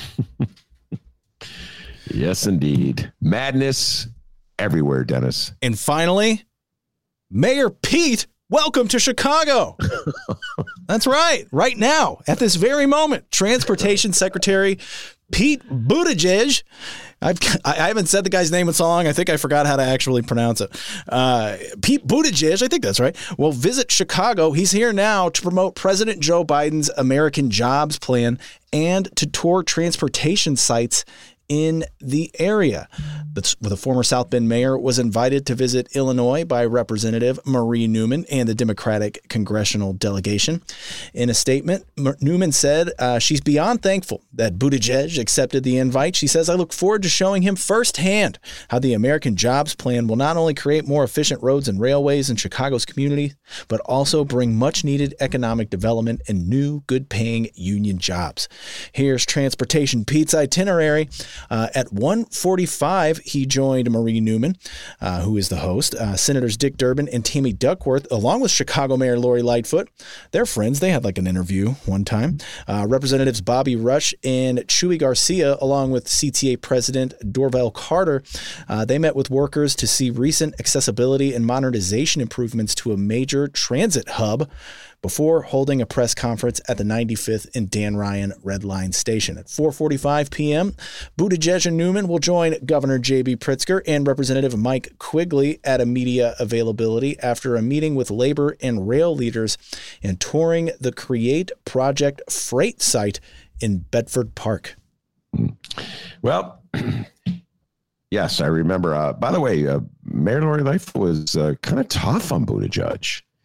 Speaker 3: Yes, indeed. Madness everywhere, Dennis.
Speaker 2: And finally, Mayor Pete, welcome to Chicago. That's right. Right now, at this very moment, Transportation Secretary Pete Buttigieg. I've, I haven't said the guy's name in so long, I think I forgot how to actually pronounce it. Uh, Pete Buttigieg, I think that's right, will visit Chicago. He's here now to promote President Joe Biden's American Jobs Plan and to tour transportation sites in the area. The, the former South Bend mayor was invited to visit Illinois by Representative Marie Newman and the Democratic congressional delegation. In a statement, M- Newman said uh, she's beyond thankful that Buttigieg accepted the invite. She says, I look forward to showing him firsthand how the American Jobs Plan will not only create more efficient roads and railways in Chicago's community, but also bring much needed economic development and new good paying union jobs. Here's Transportation Pete's itinerary. Uh, at one forty-five, he joined Marie Newman, uh, who is the host, uh, Senators Dick Durbin and Tammy Duckworth, along with Chicago Mayor Lori Lightfoot. They're friends. They had like an interview one time. Uh, Representatives Bobby Rush and Chuy Garcia, along with C T A President Dorval Carter, uh, they met with workers to see recent accessibility and modernization improvements to a major transit hub before holding a press conference at the ninety-fifth and Dan Ryan Red Line Station. At four forty-five p.m., Buttigieg and Newman will join Governor J B. Pritzker and Representative Mike Quigley at a media availability after a meeting with labor and rail leaders and touring the Create Project freight site in Bedford Park.
Speaker 3: Well, yes, I remember. Uh, by the way, uh, Mayor Lori Lightfoot was uh, kind of tough on Buttigieg.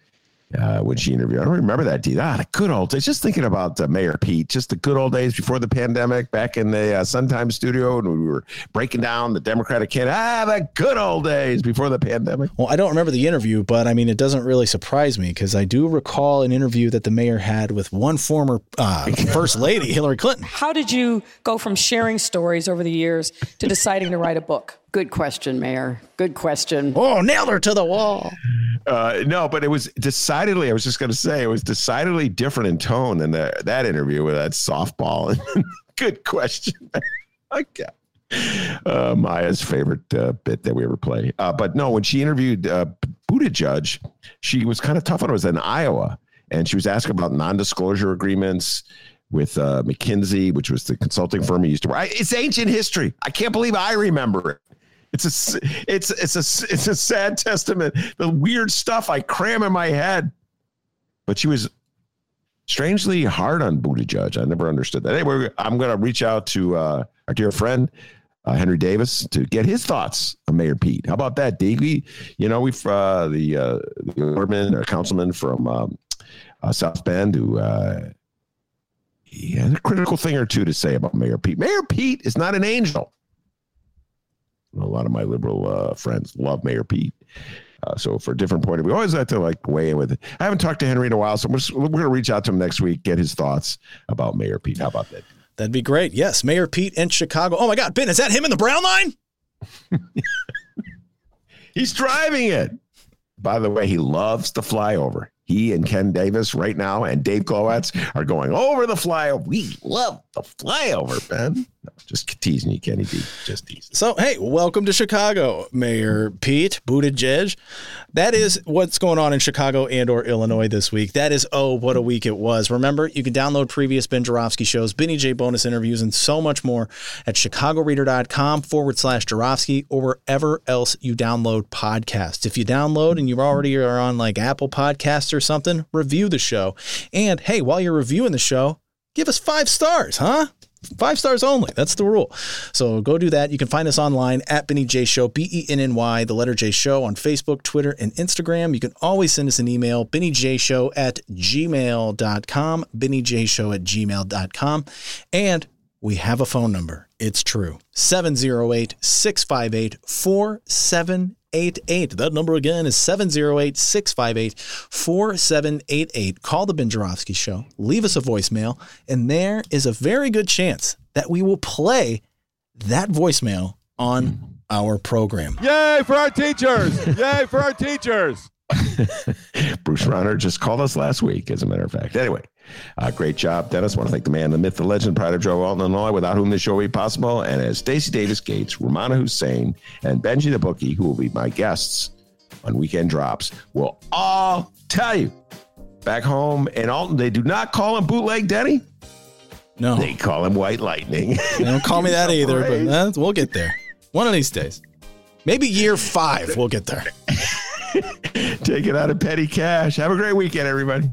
Speaker 3: Uh, when she interviewed, I don't remember that, Dee. Ah, the good old days. Just thinking about uh, Mayor Pete, just the good old days before the pandemic, back in the uh, Sun-Times studio, and we were breaking down the Democratic candidate. Ah, the good old days before the pandemic.
Speaker 2: Well, I don't remember the interview, but I mean, it doesn't really surprise me because I do recall an interview that the mayor had with one former uh, First Lady, Hillary Clinton.
Speaker 12: How did you go from sharing stories over the years to deciding to write a book?
Speaker 13: Good question, Mayor. Good question.
Speaker 2: Oh, nailed her to the wall.
Speaker 3: Uh, no, but it was decidedly, I was just going to say, it was decidedly different in tone than the, that interview with that softball. Good question. Okay. Uh, Maya's favorite uh, bit that we ever play. Uh, but no, when she interviewed uh, Buttigieg, she was kind of tough on it. It was in Iowa, and she was asking about non-disclosure agreements with uh, McKinsey, which was the consulting firm he used to work. I, it's ancient history. I can't believe I remember it. It's a, it's, it's a, it's a sad testament. The weird stuff I cram in my head. But she was strangely hard on Buttigieg. I never understood that. Anyway, I'm going to reach out to uh, our dear friend, uh, Henry Davis, to get his thoughts on Mayor Pete. How about that, Davey? You know, we've uh, the, uh, the alderman or councilman from um, uh, South Bend who uh, he has a critical thing or two to say about Mayor Pete. Mayor Pete is not an angel. A lot of my liberal uh, friends love Mayor Pete. Uh, so for a different point of view, we always have to like weigh in with it. I haven't talked to Henry in a while, so we're, we're going to reach out to him next week, get his thoughts about Mayor Pete. How about that?
Speaker 2: That'd be great. Yes, Mayor Pete in Chicago. Oh my God, Ben, is that him in the brown line?
Speaker 3: He's driving it. By the way, he loves the flyover. He and Ken Davis right now and Dave Glowacz are going over the flyover. We love the flyover, Ben. No, just teasing you, Kenny D. Just teasing.
Speaker 2: So, hey, welcome to Chicago, Mayor Pete Buttigieg. That is what's going on in Chicago and or Illinois this week. That is, oh, what a week it was. Remember, you can download previous Ben Joravsky shows, Benny J bonus interviews, and so much more at chicagoreader.com forward slash Joravsky or wherever else you download podcasts. If you download and you already are on like Apple Podcasts or something, review the show. And hey, while you're reviewing the show, give us five stars, huh? Five stars only. That's the rule. So go do that. You can find us online at Benny J Show, B E N N Y, the letter J Show on Facebook, Twitter, and Instagram. You can always send us an email, bennyjshow at gmail dot com, bennyjshow at gmail dot com. And we have a phone number. It's true. seven oh eight, six five eight, four seven eight eight. That number again is seven oh eight, six five eight, four seven eight eight. Call the Ben Joravsky Show. Leave us a voicemail, and there is a very good chance that we will play that voicemail on our program.
Speaker 6: Yay for our teachers! Yay for our teachers!
Speaker 3: Bruce Rauner just called us last week, as a matter of fact. Anyway, uh, great job, Dennis. I want to thank the man, the myth, the legend, pride of Joe Alton, Illinois, without whom this show would be possible. And as Stacey Davis Gates, Romana Hussein, and Benji the Bookie, who will be my guests on Weekend Drops, will all tell you, back home in Alton, they do not call him Bootleg Denny.
Speaker 2: No.
Speaker 3: They call him White Lightning.
Speaker 2: They don't call me that either, but uh, we'll get there. One of these days. Maybe year five, we'll get there.
Speaker 3: Take it out of petty cash. Have a great weekend, everybody.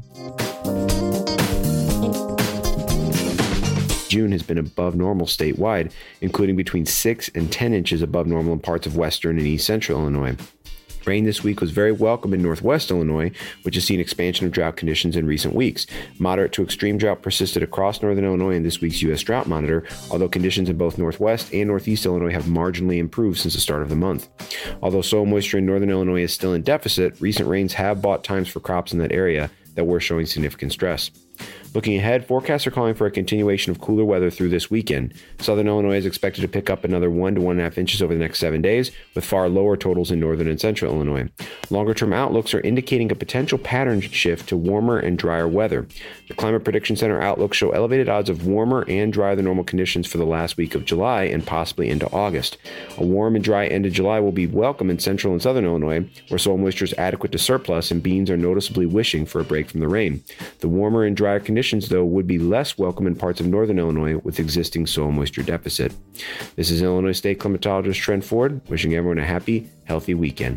Speaker 9: June has been above normal statewide, including between six and ten inches above normal in parts of western and east central Illinois. Rain this week was very welcome in northwest Illinois, which has seen expansion of drought conditions in recent weeks. Moderate to extreme drought persisted across northern Illinois in this week's U S Drought Monitor, although conditions in both northwest and northeast Illinois have marginally improved since the start of the month. Although soil moisture in northern Illinois is still in deficit, recent rains have bought times for crops in that area that were showing significant stress. Looking ahead, forecasts are calling for a continuation of cooler weather through this weekend. Southern Illinois is expected to pick up another one to one and a half inches over the next seven days, with far lower totals in northern and central Illinois. Longer-term outlooks are indicating a potential pattern shift to warmer and drier weather. The Climate Prediction Center outlooks show elevated odds of warmer and drier than normal conditions for the last week of July and possibly into August. A warm and dry end of July will be welcome in central and southern Illinois, where soil moisture is adequate to surplus and beans are noticeably wishing for a break from the rain. The warmer and drier conditions though, would be less welcome in parts of northern Illinois with existing soil moisture deficit. This is Illinois State climatologist Trent Ford, wishing everyone a happy, healthy weekend.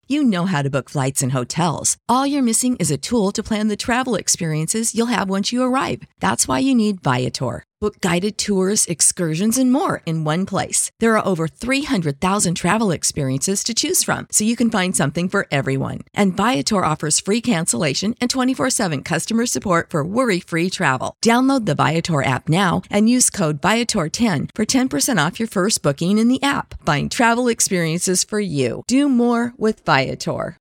Speaker 14: You know how to book flights and hotels. All you're missing is a tool to plan the travel experiences you'll have once you arrive. That's why you need Viator. Book guided tours, excursions, and more in one place. There are over three hundred thousand travel experiences to choose from, so you can find something for everyone. And Viator offers free cancellation and twenty-four seven customer support for worry-free travel. Download the Viator app now and use code Viator ten for ten percent off your first booking in the app. Find travel experiences for you. Do more with Viator.